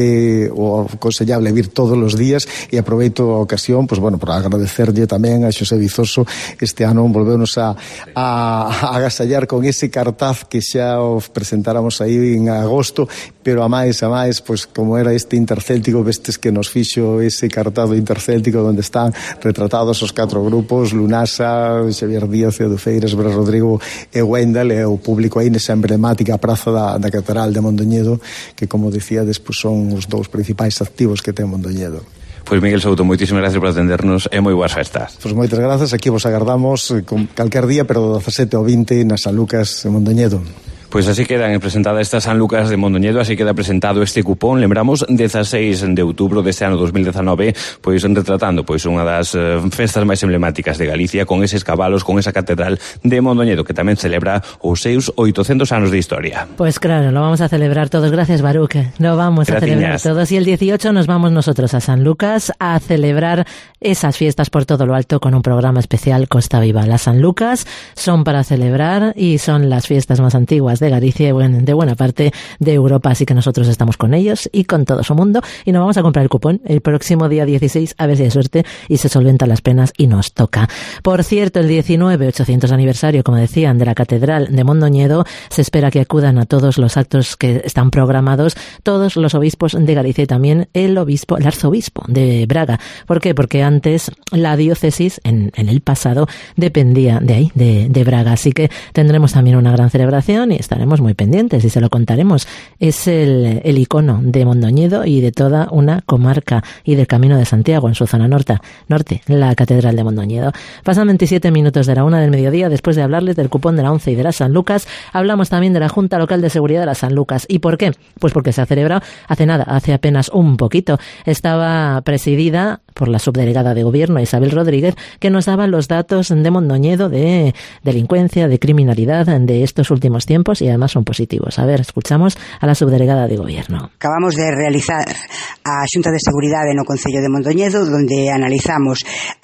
é o aconsellable vir todos os días, e aproveito a ocasión, pues bueno, para agradecerlle tamén a Xosé Vizoso. Este ano volveunos a, a, a agasallar con ese cartaz que xa o presentáramos aí en agosto, pero a máis, a máis, pues como era este intercéltico, vestes que nos fixo ese cartaz intercéltico onde están retratados os catro grupos, Lunasa, Xavier Díaz, Edu Feiras, Bras Rodrigo e Wendel, e o público aí nesa emblemática praza da, da Catedral de Mondoñedo, que, como decía, despois son os dous principais activos que ten Mondoñedo. Pois Miguel Souto, moitísimas gracias por atendernos e moi boas festas. Pois moitas grazas, aquí vos agardamos con calquer día, pero do dezasete ao vinte na San Lucas de Mondoñedo. Pois así quedan presentada esta San Lucas de Mondoñedo, así queda presentado este cupón, lembramos, dezaseis de outubro deste ano dos mil dezanove, pois retratando pois unha das eh, festas máis emblemáticas de Galicia, con eses cabalos, con esa catedral de Mondoñedo, que tamén celebra os seus oitocentos anos de historia. Pues claro, lo vamos a celebrar todos, gracias Baruch, lo vamos Graciñas. a celebrar todos, y el dieciocho nos vamos nosotros a San Lucas a celebrar esas fiestas por todo lo alto con un programa especial Costa Viva. Las San Lucas son para celebrar y son las fiestas más antiguas de Galicia y de buena parte de Europa, así que nosotros estamos con ellos y con todo su mundo, y nos vamos a comprar el cupón el próximo día dieciséis, a ver si hay suerte y se solventan las penas y nos toca. Por cierto, el diecinueve, ochocientos aniversario, como decían, de la Catedral de Mondoñedo, se espera que acudan a todos los actos que están programados todos los obispos de Galicia y también el obispo, el arzobispo de Braga. ¿Por qué? Porque antes la diócesis, en, en el pasado, dependía de ahí, de, de Braga, así que tendremos también una gran celebración y estaremos muy pendientes y se lo contaremos. Es el, el icono de Mondoñedo y de toda una comarca y del Camino de Santiago en su zona norte, norte, la Catedral de Mondoñedo. Pasan veintisiete minutos de la una del mediodía. Después de hablarles del cupón de la once y de la San Lucas, hablamos también de la Junta Local de Seguridad de la San Lucas. ¿Y por qué? Pues porque se ha celebrado hace nada, hace apenas un poquito. Estaba presidida por la subdelegada de Gobierno, Isabel Rodríguez, que nos daba los datos de Mondoñedo de delincuencia, de criminalidad de estos últimos tiempos, y además son positivos. A ver, escuchamos a la subdelegada de Gobierno. Acabamos de realizar a Xunta de Seguridade no Concello de Mondoñedo, donde analizamos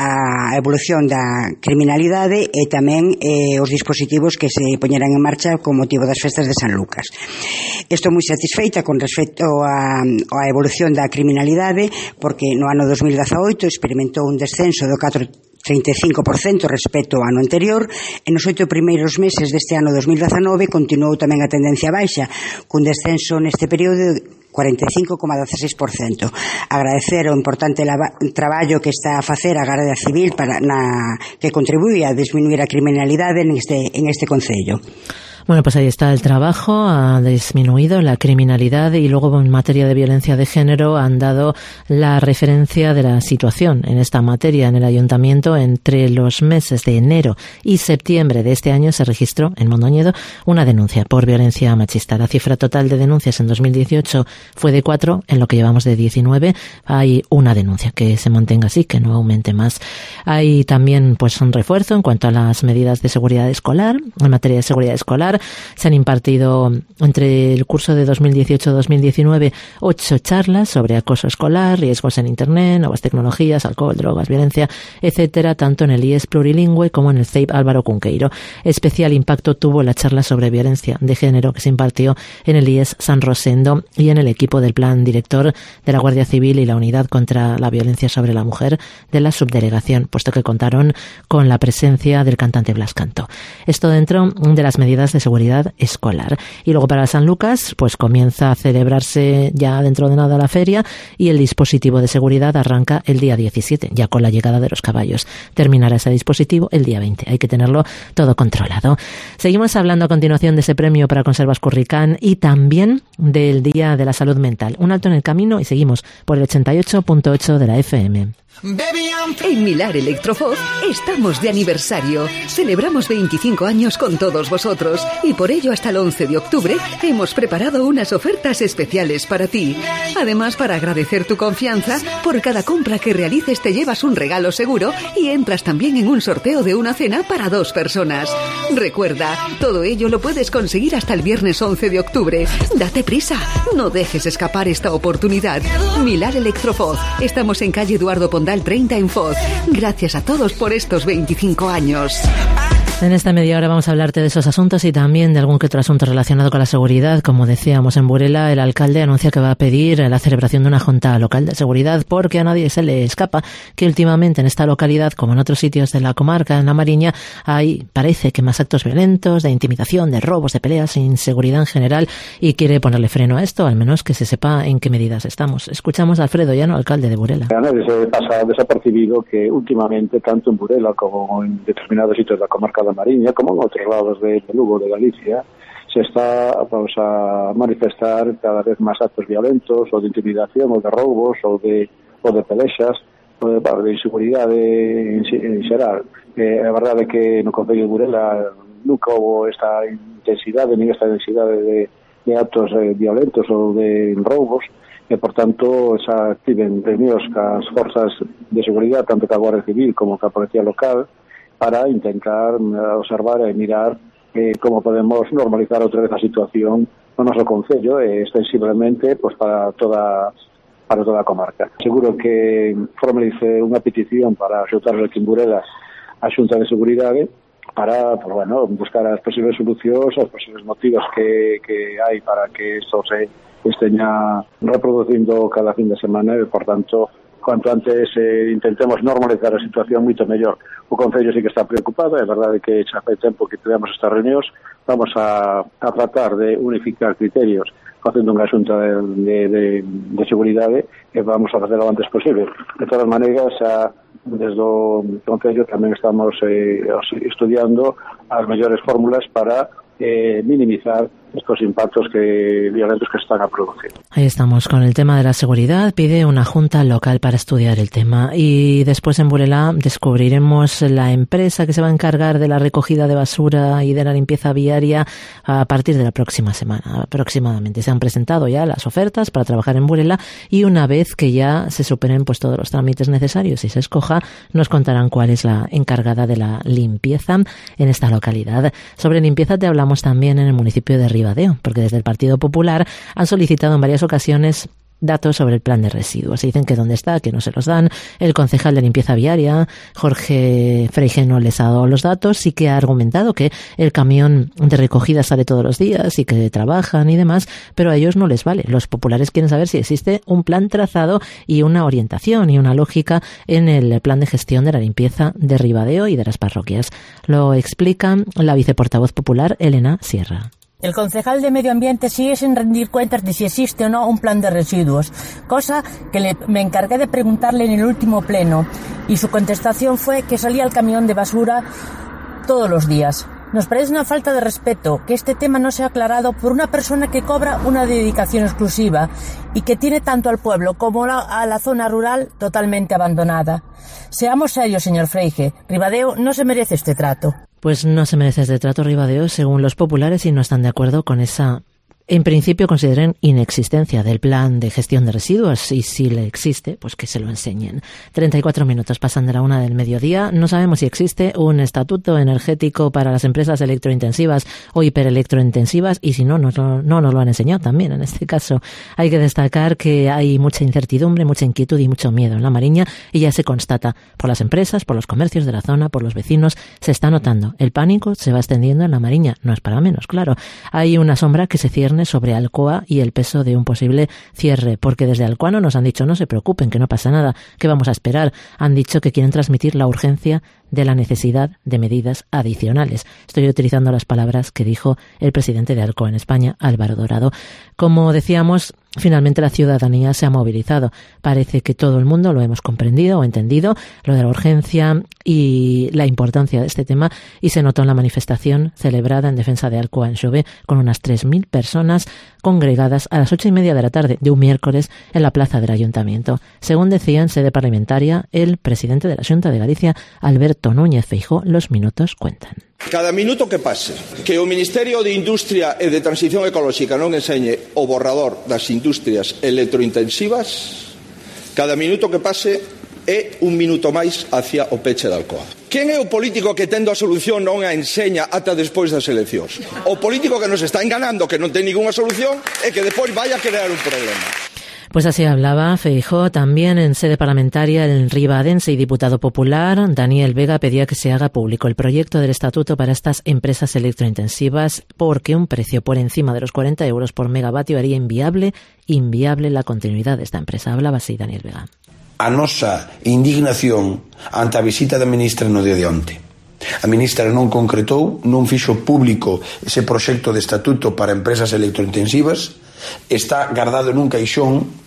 a evolución da criminalidade e tamén eh, os dispositivos que se poñeran en marcha con motivo das festas de San Lucas. Estou moi satisfeita con respecto a, a evolución da criminalidade, porque no ano dos mil dezaoito experimentou un descenso do catro vírgula trinta e cinco por cento respecto ao ano anterior, e nos oito primeiros meses deste ano dos mil dezanove continuou tamén a tendencia baixa, cun descenso neste período de cuarenta e cinco vírgula dieciséis por cento. Agradecer o importante lava- traballo que está a facer a Garda Civil para, na, que contribuye a disminuir a criminalidade neste, en este concello. Bueno, pues ahí está el trabajo, ha disminuido la criminalidad y luego en materia de violencia de género han dado la referencia de la situación en esta materia en el ayuntamiento. Entre los meses de enero y septiembre de este año se registró en Mondoñedo una denuncia por violencia machista. La cifra total de denuncias en dos mil dieciocho fue de cuatro, en lo que llevamos de diecinueve hay una denuncia, que se mantenga así, que no aumente más. Hay también pues un refuerzo en cuanto a las medidas de seguridad escolar. En materia de seguridad escolar se han impartido entre el curso de dos mil dieciocho dos mil diecinueve ocho charlas sobre acoso escolar, riesgos en Internet, nuevas tecnologías, alcohol, drogas, violencia, etcétera, tanto en el I E S plurilingüe como en el C E I P Álvaro Cunqueiro. Especial impacto tuvo la charla sobre violencia de género que se impartió en el I E S San Rosendo y en el equipo del Plan Director de la Guardia Civil y la Unidad contra la Violencia sobre la Mujer de la subdelegación, puesto que contaron con la presencia del cantante Blas Canto. Esto dentro de las medidas de seguridad escolar. Y luego para San Lucas, pues comienza a celebrarse ya dentro de nada la feria y el dispositivo de seguridad arranca el día diecisiete, ya con la llegada de los caballos. Terminará ese dispositivo el día veinte. Hay que tenerlo todo controlado. Seguimos hablando a continuación de ese premio para Conservas Curricán y también del Día de la Salud Mental. Un alto en el camino y seguimos por el ochenta y ocho punto ocho de la F M. En Milar Electrofoz estamos de aniversario. Celebramos veinticinco años con todos vosotros y por ello hasta el once de octubre hemos preparado unas ofertas especiales para ti. Además, para agradecer tu confianza, por cada compra que realices te llevas un regalo seguro y entras también en un sorteo de una cena para dos personas. Recuerda, todo ello lo puedes conseguir hasta el viernes once de octubre. Date prisa, no dejes escapar esta oportunidad. Milar Electrofoz. Estamos en calle Eduardo Pondal treinta en Foz. Gracias a todos por estos veinticinco años. En esta media hora vamos a hablarte de esos asuntos y también de algún que otro asunto relacionado con la seguridad. Como decíamos, en Burela el alcalde anuncia que va a pedir la celebración de una junta local de seguridad porque a nadie se le escapa que últimamente en esta localidad, como en otros sitios de la comarca, en la Mariña, hay, parece que más actos violentos, de intimidación, de robos, de peleas, inseguridad en general, y quiere ponerle freno a esto, al menos que se sepa en qué medidas estamos. Escuchamos a Alfredo Llano, alcalde de Burela. A nadie se pasa desapercibido que últimamente, tanto en Burela como en determinados sitios de la comarca de Mariña, como en otros lados de, de Lugo, de Galicia, se está vamos a manifestar cada vez más actos violentos o de intimidación o de robos o de o de pelexas o de, de inseguridade en, en xeral. Eh, a verdade é que no concello de Burela nunca houve esta intensidade nin esta densidade de, de actos eh, violentos ou de roubos, e por tanto xa tiven reunións cas forzas de seguridade, tanto ca Guardia Civil como ca Policía Local, para intentar observar e mirar eh, como podemos normalizar outra vez a situación no noso concello e extensiblemente pues, para toda para toda a comarca. Seguro que formalice unha petición para axutar aquí en Burela a Xunta de Seguridade para pues, bueno, buscar as posibles solucións, os posibles motivos que, que hai para que isto se esteña reproducindo cada fin de semana e, por tanto, cuanto antes eh, intentemos normalizar a situación moito mellor. O Concello sí que está preocupado, é verdade que xa fai tempo que tivemos estas reunións, vamos a, a tratar de unificar criterios facendo unha xunta de, de, de, de seguridade e vamos a facer o antes posible. De todas maneiras, xa desde o Concello tamén estamos eh, estudiando as mellores fórmulas para eh, minimizar estos impactos que violentos que están a producir. Ahí estamos con el tema de la seguridad. Pide una junta local para estudiar el tema. Y después en Burela descubriremos la empresa que se va a encargar de la recogida de basura y de la limpieza viaria a partir de la próxima semana aproximadamente. Se han presentado ya las ofertas para trabajar en Burela y una vez que ya se superen pues todos los trámites necesarios y se escoja, nos contarán cuál es la encargada de la limpieza en esta localidad. Sobre limpieza te hablamos también en el municipio de Ribadeo, porque desde el Partido Popular han solicitado en varias ocasiones datos sobre el plan de residuos. Se dicen que dónde está, que no se los dan. El concejal de limpieza viaria, Jorge Freige, no les ha dado los datos. Sí que ha argumentado que el camión de recogida sale todos los días y que trabajan y demás, pero a ellos no les vale. Los populares quieren saber si existe un plan trazado y una orientación y una lógica en el plan de gestión de la limpieza de Ribadeo y de las parroquias. Lo explica la viceportavoz popular, Elena Sierra. El concejal de Medio Ambiente sigue sin rendir cuentas de si existe o no un plan de residuos, cosa que le, me encargué de preguntarle en el último pleno, y su contestación fue que salía el camión de basura todos los días. Nos parece una falta de respeto que este tema no sea aclarado por una persona que cobra una dedicación exclusiva y que tiene tanto al pueblo como a la zona rural totalmente abandonada. Seamos serios, señor Freige. Ribadeo no se merece este trato. Pues no se merece este trato Ribadeo, según los populares, y no están de acuerdo con esa, en principio consideren inexistencia del plan de gestión de residuos, y si le existe, pues que se lo enseñen. treinta y cuatro minutos pasan de la una del mediodía. No sabemos si existe un estatuto energético para las empresas electrointensivas o hiperelectrointensivas, y si no, no, no, no nos lo han enseñado también. En este caso hay que destacar que hay mucha incertidumbre, mucha inquietud y mucho miedo en la Mariña, y ya se constata por las empresas, por los comercios de la zona, por los vecinos. Se está notando. El pánico se va extendiendo en la Mariña. No es para menos, claro. Hay una sombra que se cierne sobre Alcoa y el peso de un posible cierre, porque desde Alcoano nos han dicho no se preocupen, que no pasa nada, que vamos a esperar. Han dicho que quieren transmitir la urgencia de la necesidad de medidas adicionales. Estoy utilizando las palabras que dijo el presidente de Alcoa en España, Álvaro Dorado. Como decíamos, finalmente la ciudadanía se ha movilizado. Parece que todo el mundo lo hemos comprendido o entendido, lo de la urgencia y la importancia de este tema, y se notó en la manifestación celebrada en defensa de Alcoa en Xove, con unas tres mil personas congregadas a las ocho y media de la tarde de un miércoles en la plaza del Ayuntamiento. Según decía en sede parlamentaria el presidente de la Xunta de Galicia, Alberto Núñez Feijóo, los minutos cuentan. Cada minuto que pase que o Ministerio de Industria e de Transición Ecolóxica non enseñe o borrador das industrias electrointensivas, cada minuto que pase é un minuto máis hacia o peche de Alcoa. Quen é o político que tendo a solución non a enseña ata despois das eleccións? O político que nos está enganando, que non ten ningunha solución e que despois vai a crear un problema. Pues así hablaba Feijóo. También en sede parlamentaria el ribadense y diputado popular Daniel Vega pedía que se haga público el proyecto del estatuto para estas empresas electrointensivas porque un precio por encima de los cuarenta euros por megavatio haría inviable, inviable la continuidad de esta empresa. Hablaba así Daniel Vega. A nosa indignación ante a visita da ministra no día de onte. A ministra non concretou, non fixo público ese proxecto de estatuto para empresas electrointensivas, está guardado nun caixón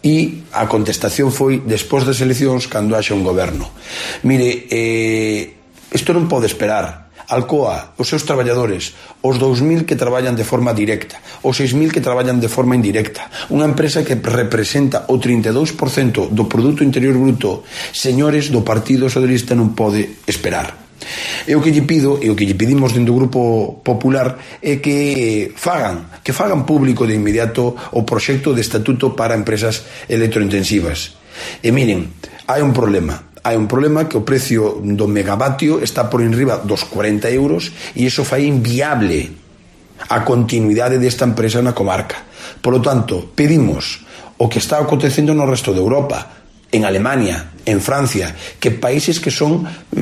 e a contestación foi despois das eleccións cando haxa un goberno. Mire, eh, isto non pode esperar. Alcoa, os seus traballadores, os dous mil que traballan de forma directa, os seis mil que traballan de forma indirecta, unha empresa que representa o trinta e dous por cento do Produto Interior Bruto, señores do Partido Socialista non pode esperar. E o que lle pido, e o que lle pedimos dentro do Grupo Popular é que fagan, que fagan público de inmediato o proxecto de estatuto para empresas electrointensivas. E miren, hai un problema, hai un problema que o precio do megavatio está por enriba dos cuarenta euros e iso fai inviable a continuidade desta empresa na comarca. Por lo tanto, pedimos o que está acontecendo no resto de Europa, en Alemania, en Francia, que países que son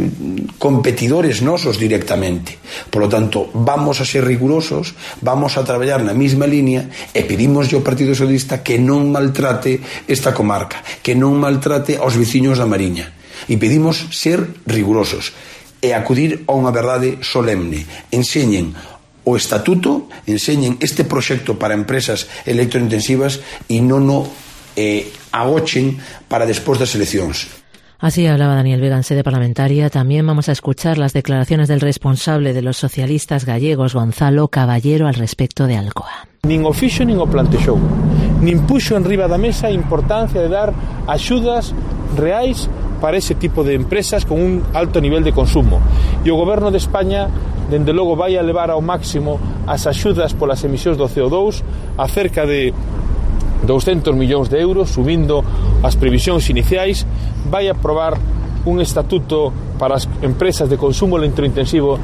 competidores nosos directamente. Por lo tanto, vamos a ser rigurosos, vamos a traballar na mesma línea e pedimos ao Partido Socialista que non maltrate esta comarca, que non maltrate aos veciños da Mariña. E pedimos ser rigurosos e acudir a unha verdade solemne. Enseñen o estatuto, enseñen este proxecto para empresas electrointensivas e non o eh, agochen para despois das eleccións. Así hablaba Daniel Vega en sede parlamentaria. También vamos a escuchar las declaraciones del responsable de los socialistas gallegos, Gonzalo Caballero, al respecto de Alcoa. Nin o fixo nin o plantexou, nin puxo en riba da mesa a importancia de dar axudas reais para ese tipo de empresas con un alto nivel de consumo. E o Goberno de España, dende logo, vai a levar ao máximo as axudas polas emisións do C O dous a cerca de doscientos millóns de euros, subindo as previsións iniciais. Vai a aprobar un estatuto para as empresas de consumo electrointensivo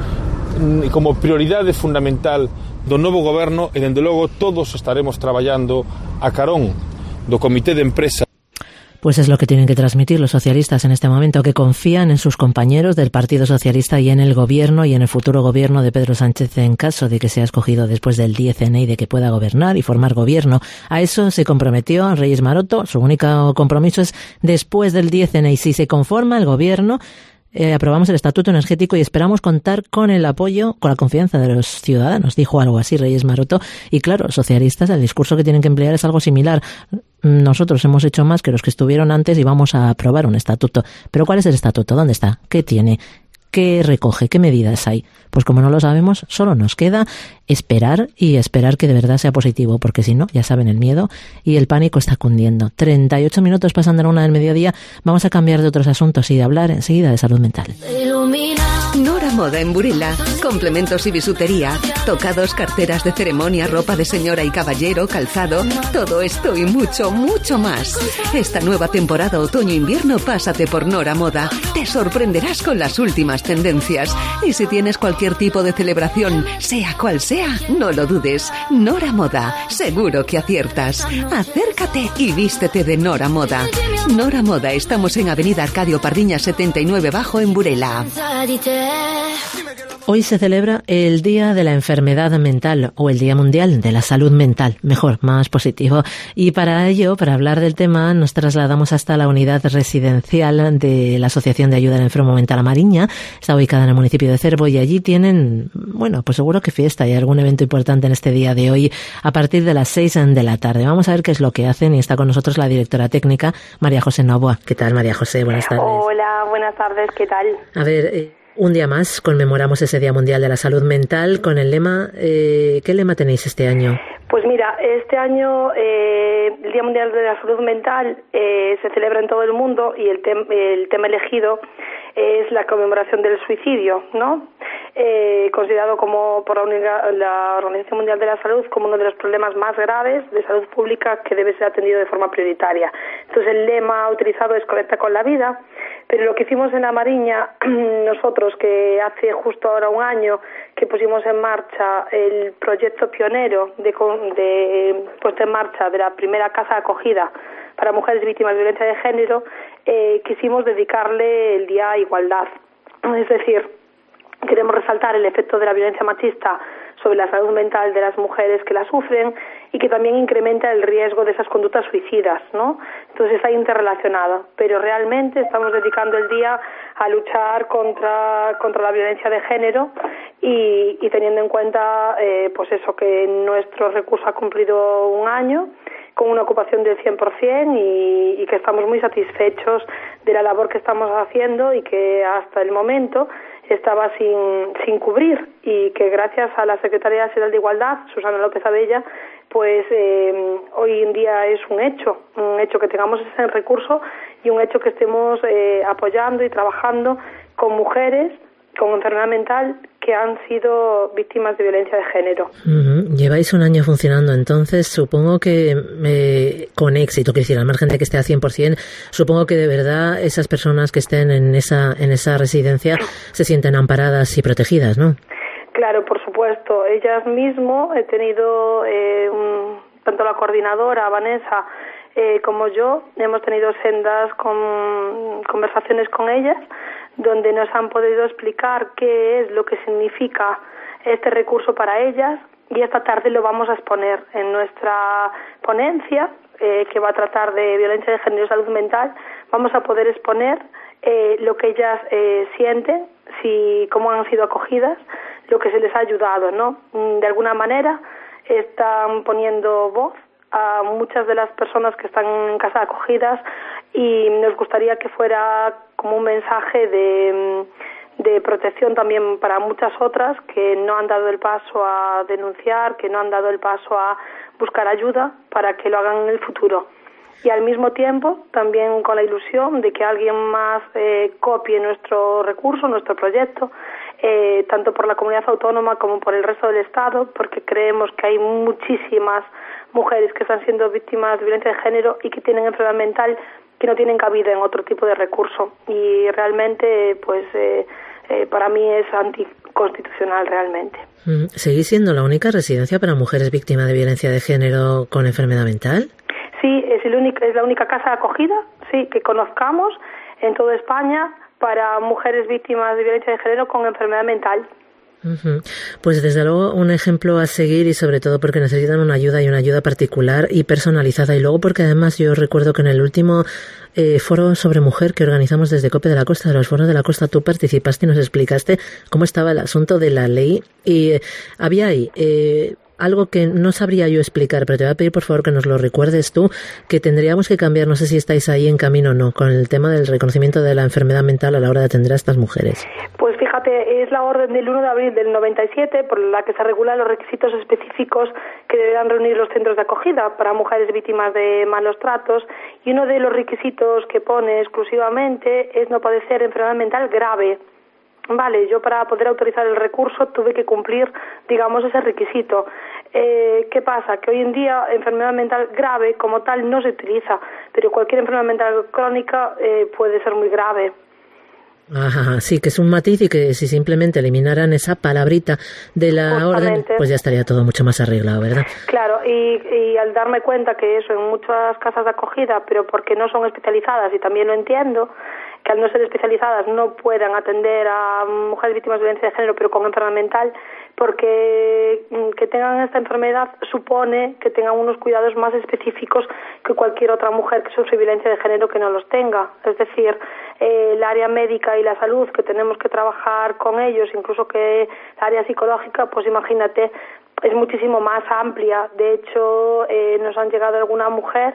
como prioridade fundamental do novo goberno e, dende logo, todos estaremos traballando a carón do Comité de Empresa. Pues es lo que tienen que transmitir los socialistas en este momento, que confían en sus compañeros del Partido Socialista y en el gobierno y en el futuro gobierno de Pedro Sánchez en caso de que sea escogido después del diez ene y de que pueda gobernar y formar gobierno. A eso se comprometió Reyes Maroto. Su único compromiso es después del diez ene y si se conforma el gobierno, Eh, aprobamos el estatuto energético y esperamos contar con el apoyo, con la confianza de los ciudadanos, dijo algo así Reyes Maroto. Y claro, socialistas, el discurso que tienen que emplear es algo similar. Nosotros hemos hecho más que los que estuvieron antes y vamos a aprobar un estatuto. Pero ¿cuál es el estatuto? ¿Dónde está? ¿Qué tiene? ¿Qué recoge? ¿Qué medidas hay? Pues como no lo sabemos, solo nos queda esperar y esperar que de verdad sea positivo, porque si no, ya saben, el miedo y el pánico está cundiendo. treinta y ocho minutos pasando la una del mediodía. Vamos a cambiar de otros asuntos y de hablar enseguida de salud mental. Nora Moda en Burela. Complementos y bisutería. Tocados, carteras de ceremonia, ropa de señora y caballero, calzado. Todo esto y mucho, mucho más. Esta nueva temporada otoño-invierno pásate por Nora Moda. Te sorprenderás con las últimas tendencias. Y si tienes cualquier tipo de celebración, sea cual sea, no lo dudes. Nora Moda. Seguro que aciertas. Acércate y vístete de Nora Moda. Nora Moda. Estamos en Avenida Arcadio Pardiñas setenta y nueve Bajo en Burela. Hoy se celebra el Día de la Enfermedad Mental o el Día Mundial de la Salud Mental, mejor, más positivo. Y para ello, para hablar del tema, nos trasladamos hasta la unidad residencial de la Asociación de Ayuda al Enfermo Mental A Mariña. Está ubicada en el municipio de Cervo y allí tienen, bueno, pues seguro que fiesta y algún evento importante en este día de hoy a partir de las seis de la tarde. Vamos a ver qué es lo que hacen y está con nosotros la directora técnica, María José Novoa. ¿Qué tal, María José? Buenas tardes. Hola, buenas tardes, ¿qué tal? A ver... Eh, Un día más conmemoramos ese Día Mundial de la Salud Mental con el lema, eh, ¿qué lema tenéis este año? Pues mira, este año eh, el Día Mundial de la Salud Mental eh, se celebra en todo el mundo y el, tem- el tema elegido es la conmemoración del suicidio, ¿no? Eh, considerado como por la, Uniga- la Organización Mundial de la Salud como uno de los problemas más graves de salud pública que debe ser atendido de forma prioritaria. Entonces el lema utilizado es Conecta con la vida, Pero lo que hicimos en La Mariña, nosotros, que hace justo ahora un año que pusimos en marcha el proyecto pionero de, de puesta en marcha de la primera casa de acogida para mujeres víctimas de violencia de género, eh, quisimos dedicarle el Día a Igualdad. Es decir, queremos resaltar el efecto de la violencia machista sobre la salud mental de las mujeres que la sufren y que también incrementa el riesgo de esas conductas suicidas, ¿no? Entonces está interrelacionado, pero realmente estamos dedicando el día a luchar contra contra la violencia de género y, y teniendo en cuenta eh, pues eso, que nuestro recurso ha cumplido un año con una ocupación del cien por ciento y, y que estamos muy satisfechos de la labor que estamos haciendo y que hasta el momento estaba sin, sin cubrir y que gracias a la Secretaría Nacional de Igualdad, Susana López Abella, pues eh, hoy en día es un hecho, un hecho que tengamos ese recurso y un hecho que estemos eh, apoyando y trabajando con mujeres con enfermedad mental que han sido víctimas de violencia de género. Uh-huh. Lleváis un año funcionando, entonces supongo que eh, con éxito, quiero decir, al margen de que esté al cien por ciento, supongo que de verdad esas personas que estén en esa en esa residencia se sienten amparadas y protegidas, ¿no? Claro, por supuesto. Ellas mismo he tenido, eh, un, tanto la coordinadora, Vanessa, eh, como yo, hemos tenido sendas con, conversaciones con ellas, donde nos han podido explicar qué es lo que significa este recurso para ellas, y esta tarde lo vamos a exponer en nuestra ponencia, eh, que va a tratar de violencia de género y salud mental. Vamos a poder exponer eh, lo que ellas eh, sienten, si cómo han sido acogidas, lo que se les ha ayudado, ¿no? De alguna manera están poniendo voz a muchas de las personas que están en casa acogidas y nos gustaría que fuera como un mensaje de, de protección también para muchas otras que no han dado el paso a denunciar, que no han dado el paso a buscar ayuda para que lo hagan en el futuro. Y al mismo tiempo también con la ilusión de que alguien más eh, copie nuestro recurso, nuestro proyecto, eh, tanto por la comunidad autónoma como por el resto del Estado, porque creemos que hay muchísimas mujeres que están siendo víctimas de violencia de género y que tienen enfermedad mental que no tienen cabida en otro tipo de recurso. Y realmente, pues, eh, eh, para mí es anticonstitucional realmente. ¿Seguís siendo la única residencia para mujeres víctimas de violencia de género con enfermedad mental? Sí, es, el único, es la única casa de acogida, sí, que conozcamos en toda España para mujeres víctimas de violencia de género con enfermedad mental. Uh-huh. Pues desde luego un ejemplo a seguir, y sobre todo porque necesitan una ayuda y una ayuda particular y personalizada, y luego porque además yo recuerdo que en el último eh, foro sobre mujer que organizamos desde COPE de la Costa, de los foros de la Costa, tú participaste y nos explicaste cómo estaba el asunto de la ley y eh, había ahí eh, algo que no sabría yo explicar, pero te voy a pedir por favor que nos lo recuerdes tú, que tendríamos que cambiar, no sé si estáis ahí en camino o no, con el tema del reconocimiento de la enfermedad mental a la hora de atender a estas mujeres. Pues fíjate, es la orden del uno de abril del noventa y siete por la que se regulan los requisitos específicos que deberán reunir los centros de acogida para mujeres víctimas de malos tratos, y uno de los requisitos que pone exclusivamente es no padecer enfermedad mental grave. Vale, yo para poder autorizar el recurso tuve que cumplir, digamos, ese requisito. Eh, ¿Qué pasa? Que hoy en día enfermedad mental grave como tal no se utiliza, pero cualquier enfermedad mental crónica eh, puede ser muy grave. Ajá, sí, que es un matiz, y que si simplemente eliminaran esa palabrita de la orden, pues ya estaría todo mucho más arreglado, ¿verdad? Claro, y, y al darme cuenta que eso en muchas casas de acogida, pero porque no son especializadas, y también lo entiendo, que al no ser especializadas no puedan atender a mujeres víctimas de violencia de género pero con enfermedad mental, porque que tengan esta enfermedad supone que tengan unos cuidados más específicos que cualquier otra mujer que sufre violencia de género que no los tenga. Es decir, eh, el área médica y la salud, que tenemos que trabajar con ellos, incluso que el área psicológica, pues imagínate, es muchísimo más amplia. De hecho, eh, nos han llegado alguna mujer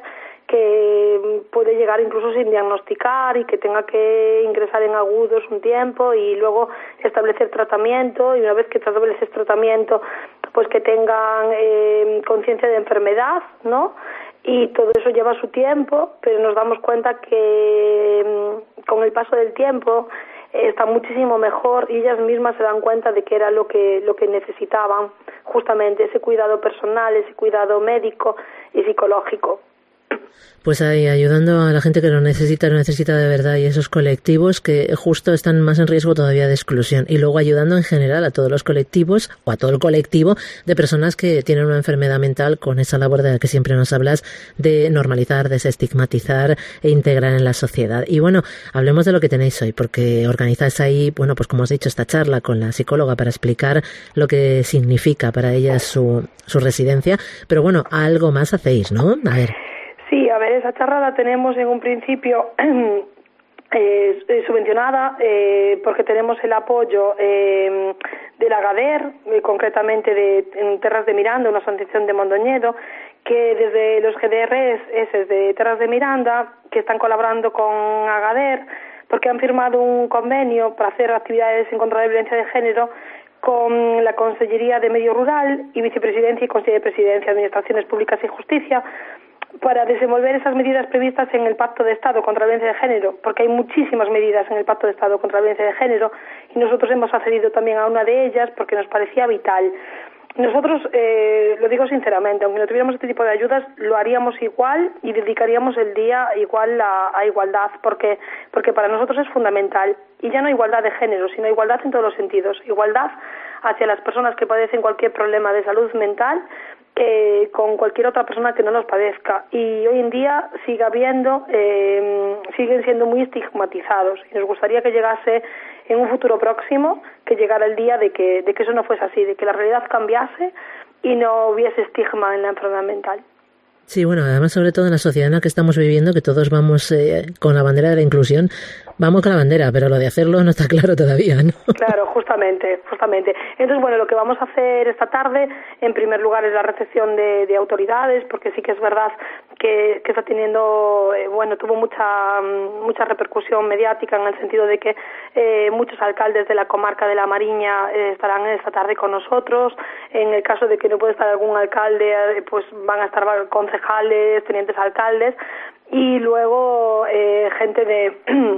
que puede llegar incluso sin diagnosticar y que tenga que ingresar en agudos un tiempo y luego establecer tratamiento, y una vez que estableces tratamiento, pues que tengan eh, conciencia de enfermedad, ¿no? Y todo eso lleva su tiempo, pero nos damos cuenta que con el paso del tiempo eh, está muchísimo mejor, y ellas mismas se dan cuenta de que era lo que lo que necesitaban, justamente ese cuidado personal, ese cuidado médico y psicológico. Pues ahí, ayudando a la gente que lo necesita, lo necesita de verdad, y esos colectivos que justo están más en riesgo todavía de exclusión. Y luego ayudando en general a todos los colectivos, o a todo el colectivo de personas que tienen una enfermedad mental, con esa labor de la que siempre nos hablas, de normalizar, desestigmatizar e integrar en la sociedad. Y bueno, hablemos de lo que tenéis hoy, porque organizáis ahí, bueno, pues como os he dicho, esta charla con la psicóloga para explicar lo que significa para ella su, su residencia. Pero bueno, algo más hacéis, ¿no? A ver. Sí, a ver, esa charla la tenemos en un principio eh, subvencionada eh, porque tenemos el apoyo eh, de la GADER, eh, concretamente de en Terras de Miranda, una asociación de Mondoñedo, que desde los G D Rs ese de Terras de Miranda, que están colaborando con AGADER, porque han firmado un convenio para hacer actividades en contra de la violencia de género con la Consellería de Medio Rural y Vicepresidencia y Consejo de Presidencia, Administraciones Públicas y Justicia, para desenvolver esas medidas previstas en el Pacto de Estado contra la Violencia de Género, porque hay muchísimas medidas en el Pacto de Estado contra la Violencia de Género y nosotros hemos accedido también a una de ellas porque nos parecía vital. Nosotros, eh, lo digo sinceramente, aunque no tuviéramos este tipo de ayudas, lo haríamos igual y dedicaríamos el día igual a, a igualdad, porque, porque para nosotros es fundamental. Y ya no igualdad de género, sino igualdad en todos los sentidos. Igualdad hacia las personas que padecen cualquier problema de salud mental, Eh, con cualquier otra persona que no los padezca, y hoy en día sigue habiendo eh, siguen siendo muy estigmatizados y nos gustaría que llegase en un futuro próximo, que llegara el día de que, de que eso no fuese así, de que la realidad cambiase y no hubiese estigma en la enfermedad mental. Sí, bueno, además sobre todo en la sociedad en la que estamos viviendo, que todos vamos eh, con la bandera de la inclusión, vamos con la bandera, pero lo de hacerlo no está claro todavía, ¿no? Claro, justamente, justamente. Entonces, bueno, lo que vamos a hacer esta tarde, en primer lugar, es la recepción de, de autoridades, porque sí que es verdad que, que está teniendo, eh, bueno, tuvo mucha mucha repercusión mediática en el sentido de que eh, muchos alcaldes de la comarca de La Mariña eh, estarán esta tarde con nosotros. En el caso de que no pueda estar algún alcalde, eh, pues van a estar concejales, tenientes alcaldes, y luego eh, gente de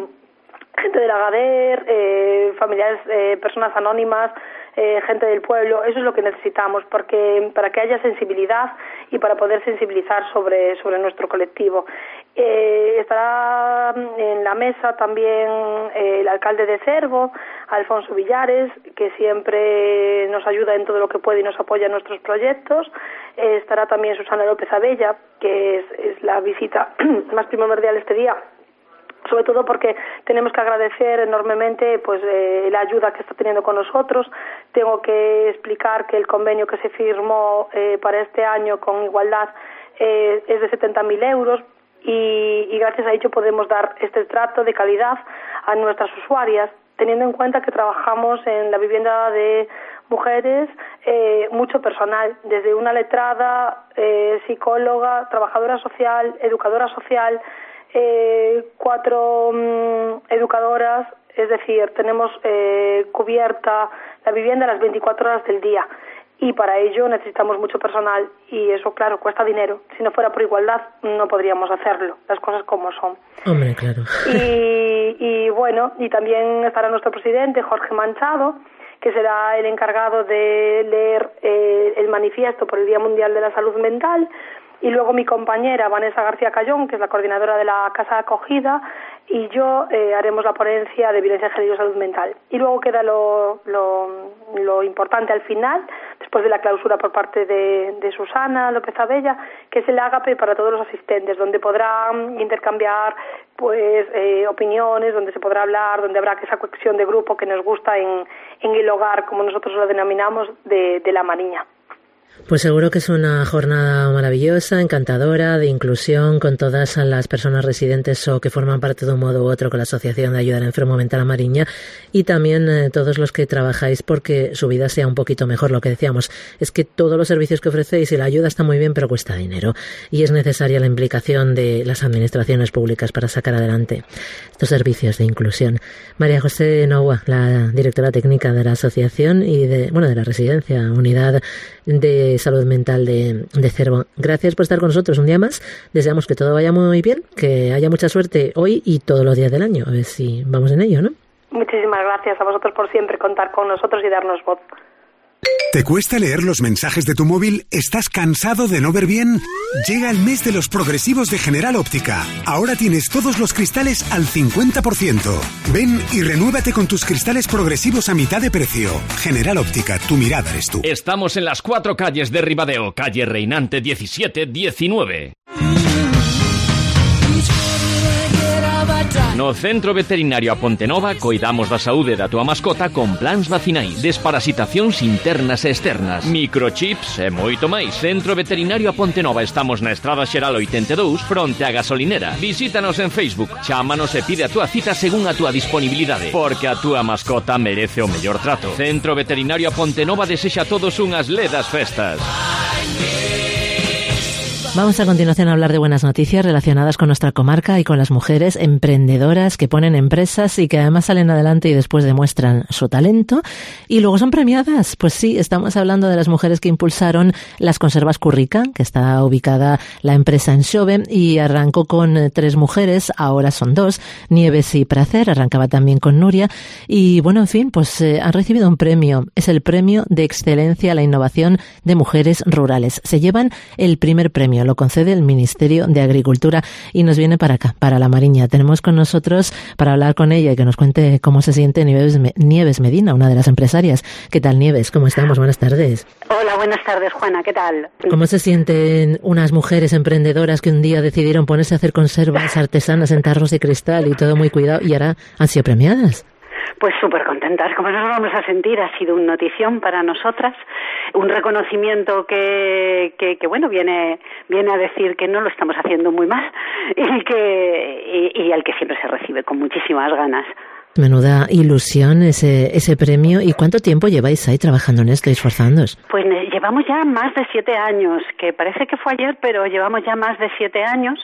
gente de la GADER, eh, familiares, eh, personas anónimas, eh, gente del pueblo. Eso es lo que necesitamos, porque para que haya sensibilidad y para poder sensibilizar sobre sobre nuestro colectivo. Eh, estará en la mesa también eh, el alcalde de Cervo, Alfonso Villares, que siempre nos ayuda en todo lo que puede y nos apoya en nuestros proyectos. Eh, estará también Susana López Abella, que es, es la visita más primordial este día, sobre todo porque tenemos que agradecer enormemente pues eh, la ayuda que está teniendo con nosotros. Tengo que explicar que el convenio que se firmó eh, para este año con Igualdad eh, es de setenta mil euros y, y gracias a ello podemos dar este trato de calidad a nuestras usuarias, teniendo en cuenta que trabajamos en la vivienda de mujeres, eh, mucho personal, desde una letrada, eh, psicóloga, trabajadora social, educadora social, Eh, cuatro um, educadoras, es decir, tenemos eh, cubierta la vivienda las veinticuatro horas del día y para ello necesitamos mucho personal y eso, claro, cuesta dinero. Si no fuera por igualdad no podríamos hacerlo, las cosas como son. Hombre, claro. Y, y bueno, y también estará nuestro presidente, Jorge Manchado, que será el encargado de leer eh, el manifiesto por el Día Mundial de la Salud Mental. Y luego mi compañera Vanessa García Cayón, que es la coordinadora de la Casa de Acogida, y yo eh, haremos la ponencia de violencia de género y salud mental. Y luego queda lo, lo, lo importante al final, después de la clausura por parte de, de Susana López Abella, que es el ágape para todos los asistentes, donde podrán intercambiar pues eh, opiniones, donde se podrá hablar, donde habrá esa cohesión de grupo que nos gusta en, en el hogar, como nosotros lo denominamos, de, de La Mariña. Pues seguro que es una jornada maravillosa, encantadora, de inclusión con todas las personas residentes o que forman parte de un modo u otro con la Asociación de Ayuda al Enfermo Mental La Mariña y también eh, todos los que trabajáis porque su vida sea un poquito mejor. Lo que decíamos es que todos los servicios que ofrecéis y la ayuda está muy bien, pero cuesta dinero y es necesaria la implicación de las administraciones públicas para sacar adelante estos servicios de inclusión. María José Noua, la directora técnica de la asociación y de, bueno, de la residencia, unidad de salud mental de, de Cervo. Gracias por estar con nosotros un día más. Deseamos que todo vaya muy bien, que haya mucha suerte hoy y todos los días del año. A ver si vamos en ello, ¿no? Muchísimas gracias a vosotros por siempre contar con nosotros y darnos voz. ¿Te cuesta leer los mensajes de tu móvil? ¿Estás cansado de no ver bien? Llega el mes de los progresivos de General Óptica. Ahora tienes todos los cristales al cincuenta por ciento. Ven y renuévate con tus cristales progresivos a mitad de precio. General Óptica, tu mirada eres tú. Estamos en las cuatro calles de Ribadeo, calle Reinante diecisiete diecinueve. No Centro Veterinario a Pontenova coidamos da saúde da tua mascota con plans vacinais, desparasitacións internas e externas, microchips e moito máis. Centro Veterinario a Pontenova, estamos na Estrada Xeral oitenta e dous, fronte á gasolinera. Visítanos en Facebook, chámanos e pide a túa cita según a túa disponibilidade, porque a túa mascota merece o mellor trato. Centro Veterinario a Pontenova desexa a todos unhas ledas festas. Vamos a continuación a hablar de buenas noticias relacionadas con nuestra comarca y con las mujeres emprendedoras que ponen empresas y que además salen adelante y después demuestran su talento y luego son premiadas. Pues sí, estamos hablando de las mujeres que impulsaron las conservas Currica, que está ubicada la empresa en Xove y arrancó con tres mujeres, ahora son dos, Nieves y Pracer, arrancaba también con Nuria y bueno, en fin, pues eh, han recibido un premio. Es el Premio de Excelencia a la Innovación de Mujeres Rurales. Se llevan el primer premio. Lo concede el Ministerio de Agricultura y nos viene para acá, para La Mariña. Tenemos con nosotros para hablar con ella y que nos cuente cómo se siente Nieves, Nieves Medina, una de las empresarias. ¿Qué tal, Nieves? ¿Cómo estamos? Buenas tardes. Hola, buenas tardes, Juana. ¿Qué tal? ¿Cómo se sienten unas mujeres emprendedoras que un día decidieron ponerse a hacer conservas artesanas en tarros de cristal y todo muy cuidado y ahora han sido premiadas? Pues súper contentas. ¿Cómo nos vamos a sentir? Ha sido una notición para nosotras, un reconocimiento que, que, que bueno, viene, viene a decir que no lo estamos haciendo muy mal y que y, y al que siempre se recibe con muchísimas ganas. Menuda ilusión ese, ese premio. ¿Y cuánto tiempo lleváis ahí trabajando en esto y esforzándoos? Pues llevamos ya más de siete años, que parece que fue ayer, pero llevamos ya más de siete años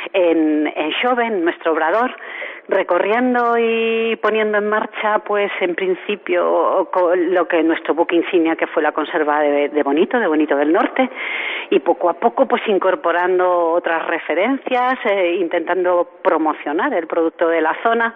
en, en Xove, en nuestro obrador, recorriendo y poniendo en marcha, pues en principio, lo que nuestro buque insignia, que fue la conserva de, de Bonito, de Bonito del Norte, y poco a poco pues incorporando otras referencias, eh, intentando promocionar el producto de la zona,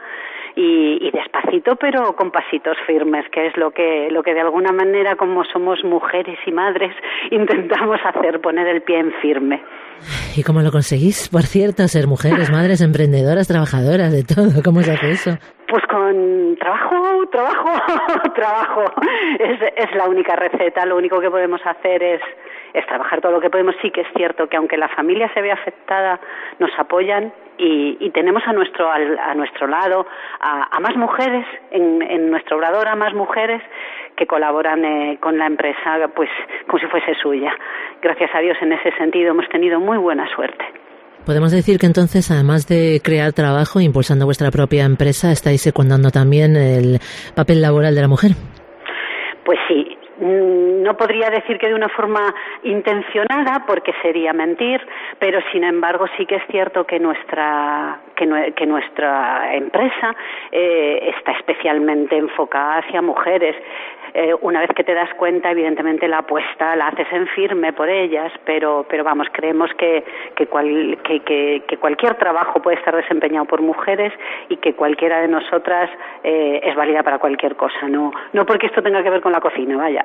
y, y despacito pero con pasitos firmes, que es lo que lo que de alguna manera, como somos mujeres y madres, intentamos hacer, poner el pie en firme. ¿Y cómo lo conseguís? Por cierto, ser mujeres, madres, emprendedoras, trabajadoras, de todo. ¿Cómo se hace eso? Pues con trabajo, trabajo, trabajo. Es, es la única receta. Lo único que podemos hacer es, es trabajar todo lo que podemos. Sí que es cierto que aunque la familia se ve afectada, nos apoyan y, y tenemos a nuestro a, a nuestro lado a, a más mujeres, en, en nuestro obrador a más mujeres que colaboran eh, con la empresa, pues como si fuese suya. Gracias a Dios, en ese sentido hemos tenido muy buena suerte. Podemos decir que entonces, además de crear trabajo, impulsando vuestra propia empresa, estáis secundando también el papel laboral de la mujer. Pues sí. No podría decir que de una forma intencionada, porque sería mentir, pero sin embargo sí que es cierto que nuestra que, que nuestra empresa eh, está especialmente enfocada hacia mujeres. Eh, una vez que te das cuenta, evidentemente la apuesta la haces en firme por ellas, pero pero vamos, creemos que que, cual, que, que, que cualquier trabajo puede estar desempeñado por mujeres y que cualquiera de nosotras eh, es válida para cualquier cosa, no no porque esto tenga que ver con la cocina, vaya.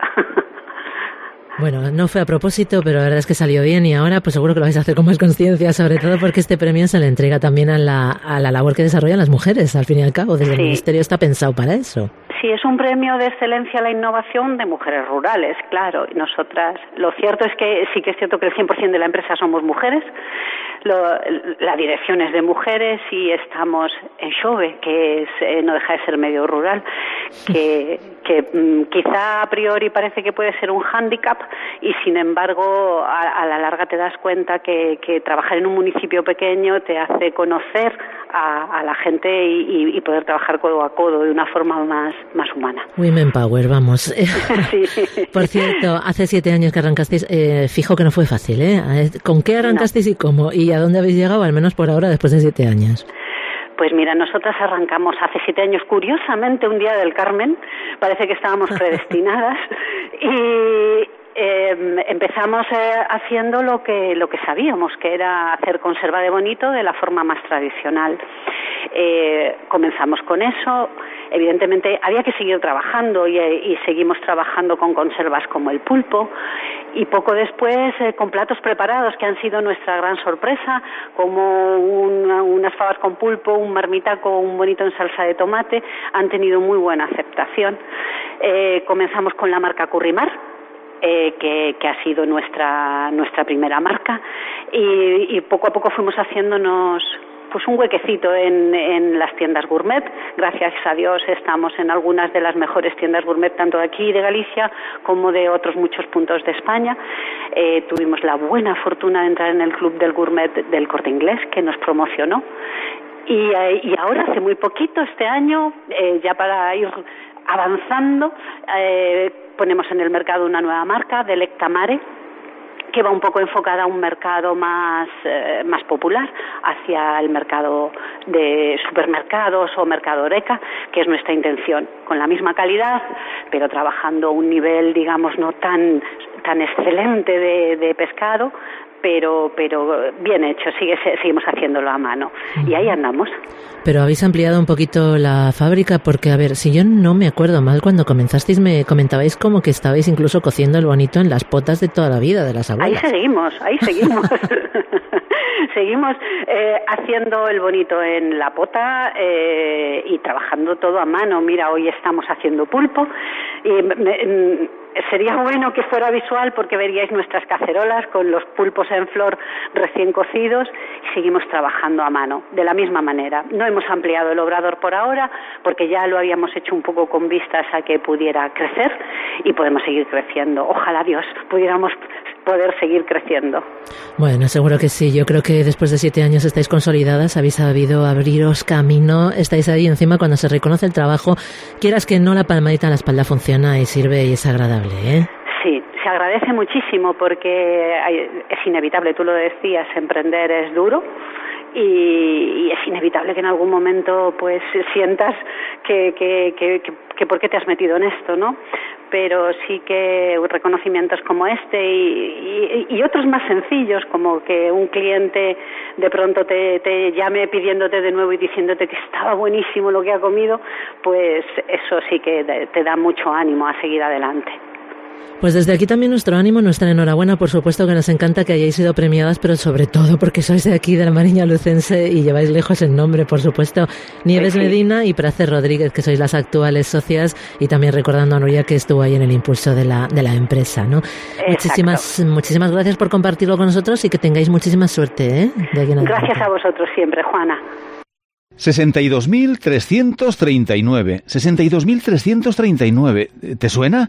Bueno, no fue a propósito, pero la verdad es que salió bien y ahora pues seguro que lo vais a hacer con más conciencia, sobre todo porque este premio se le entrega también a la, a la labor que desarrollan las mujeres, al fin y al cabo, desde sí. El Ministerio está pensado para eso. Sí, es un premio de excelencia a la innovación de mujeres rurales, claro. Y nosotras, lo cierto es que sí que es cierto que el cien por ciento de la empresa somos mujeres, lo, la dirección es de mujeres y estamos en Xove, que es, eh, no deja de ser medio rural, que, que mm, quizá a priori parece que puede ser un hándicap y sin embargo a, a la larga te das cuenta que, que trabajar en un municipio pequeño te hace conocer a, a la gente y, y, y poder trabajar codo a codo de una forma más más humana. Women Power, vamos. Sí. Por cierto, hace siete años que arrancasteis, eh, fijo que no fue fácil, ¿eh? ¿Con qué arrancasteis no. y cómo? ¿Y a dónde habéis llegado, al menos por ahora, después de siete años? Pues mira, nosotras arrancamos hace siete años, curiosamente, un día del Carmen, parece que estábamos predestinadas, y, eh, empezamos eh, haciendo lo que lo que sabíamos, que era hacer conserva de bonito de la forma más tradicional. Eh, comenzamos con eso. Evidentemente había que seguir trabajando y, y seguimos trabajando con conservas como el pulpo, y poco después eh, con platos preparados que han sido nuestra gran sorpresa, como una, unas fabas con pulpo, un marmitaco, un bonito en salsa de tomate. Han tenido muy buena aceptación. Eh, comenzamos con la marca Currimar, Eh, que, que ha sido nuestra nuestra primera marca, y, y poco a poco fuimos haciéndonos pues un huequecito en, en las tiendas gourmet. Gracias a Dios estamos en algunas de las mejores tiendas gourmet, tanto de aquí de Galicia como de otros muchos puntos de España. Eh, tuvimos la buena fortuna de entrar en el club del gourmet del Corte Inglés, que nos promocionó, y, eh, y ahora hace muy poquito, este año, eh, ya para ir avanzando, eh, ponemos en el mercado una nueva marca, Delecta Mare, que va un poco enfocada a un mercado más eh, más popular, hacia el mercado de supermercados o mercado Horeca, que es nuestra intención, con la misma calidad, pero trabajando a un nivel, digamos, no tan tan excelente de, de pescado, pero pero bien hecho. Sigue, seguimos haciéndolo a mano, y ahí andamos. Pero habéis ampliado un poquito la fábrica, porque, a ver, si yo no me acuerdo mal, cuando comenzasteis me comentabais como que estabais incluso cociendo el bonito en las potas de toda la vida de las abuelas. Ahí seguimos, ahí seguimos. Seguimos eh, haciendo el bonito en la pota eh, y trabajando todo a mano. Mira, hoy estamos haciendo pulpo, y me, sería bueno que fuera visual, porque veríais nuestras cacerolas con los pulpos en flor recién cocidos, y seguimos trabajando a mano de la misma manera. No hemos ampliado el obrador por ahora, porque ya lo habíamos hecho un poco con vistas a que pudiera crecer, y podemos seguir creciendo. Ojalá, Dios, pudiéramos poder seguir creciendo. Bueno, seguro que sí. Yo creo que después de siete años estáis consolidadas, habéis sabido abriros camino, estáis ahí encima cuando se reconoce el trabajo. Quieras que no, la palmadita en la espalda funciona y sirve y es agradable, ¿eh? Sí, se agradece muchísimo, porque es inevitable, tú lo decías, emprender es duro. Y, y es inevitable que en algún momento pues sientas que, que, que, que, que por qué te has metido en esto, ¿no? Pero sí que reconocimientos como este y, y, y otros más sencillos, como que un cliente de pronto te, te llame pidiéndote de nuevo y diciéndote que estaba buenísimo lo que ha comido, pues eso sí que te da mucho ánimo a seguir adelante. Pues desde aquí también nuestro ánimo, nuestra enhorabuena, por supuesto que nos encanta que hayáis sido premiadas, pero sobre todo porque sois de aquí, de la Mariña Lucense, y lleváis lejos el nombre, por supuesto. Nieves sí. Medina y Pracer Rodríguez, que sois las actuales socias, y también recordando a Nuria, que estuvo ahí en el impulso de la de la empresa, ¿no? Muchísimas muchísimas gracias por compartirlo con nosotros, y que tengáis muchísima suerte, ¿eh? De aquí en gracias a vosotros siempre, Juana. sesenta y dos mil trescientos treinta y nueve. sesenta y dos mil trescientos treinta y nueve. ¿Te suena?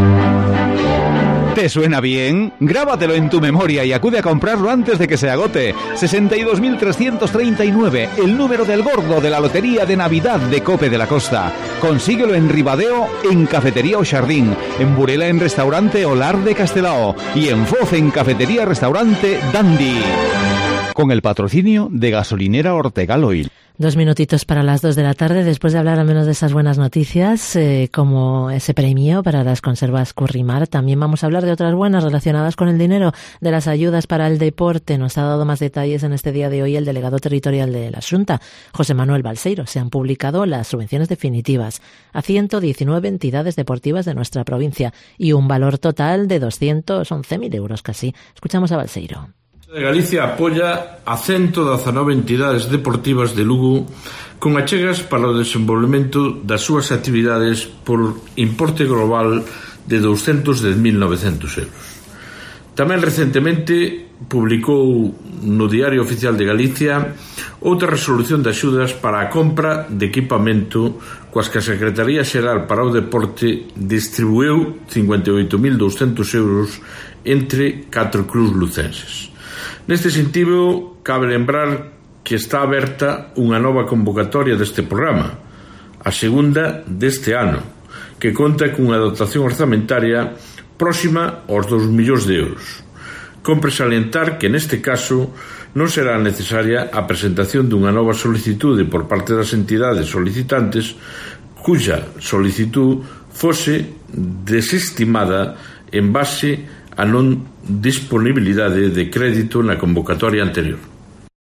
¿Te suena bien? Grábatelo en tu memoria y acude a comprarlo antes de que se agote. sesenta y dos mil trescientos treinta y nueve, el número del gordo de la Lotería de Navidad de Cope de la Costa. Consíguelo en Ribadeo, en Cafetería O Xardín, en Burela, en Restaurante Olar de Castelao, y en Foz, en Cafetería Restaurante Dandy. Con el patrocinio de Gasolinera Ortegal Oil. Dos minutitos para las dos de la tarde, después de hablar al menos de esas buenas noticias, eh, como ese premio para las conservas Currimar. También vamos a hablar de otras buenas relacionadas con el dinero, de las ayudas para el deporte. Nos ha dado más detalles en este día de hoy el delegado territorial de la Xunta, José Manuel Balseiro. Se han publicado las subvenciones definitivas a ciento diecinueve entidades deportivas de nuestra provincia, y un valor total de doscientos once mil euros casi. Escuchamos a Balseiro. De Galicia apoia a ciento diecinueve entidades deportivas de Lugo con achegas para o desenvolvemento das súas actividades por importe global de doscientos dez mil novecientos euros. Tamén recentemente publicou no Diario Oficial de Galicia outra resolución de axudas para a compra de equipamento, coas que a Secretaría Xeral para o Deporte distribuiu cincuenta e oito mil doscientos euros entre catro clubs lucenses. Neste sentido, cabe lembrar que está aberta unha nova convocatoria deste programa, a segunda deste ano, que conta cunha dotación orzamentaria próxima aos dous millóns de euros. Compre salientar que neste caso non será necesaria a presentación dunha nova solicitude por parte das entidades solicitantes cuya solicitud fose desestimada en base a non disponibilidade de crédito na convocatoria anterior.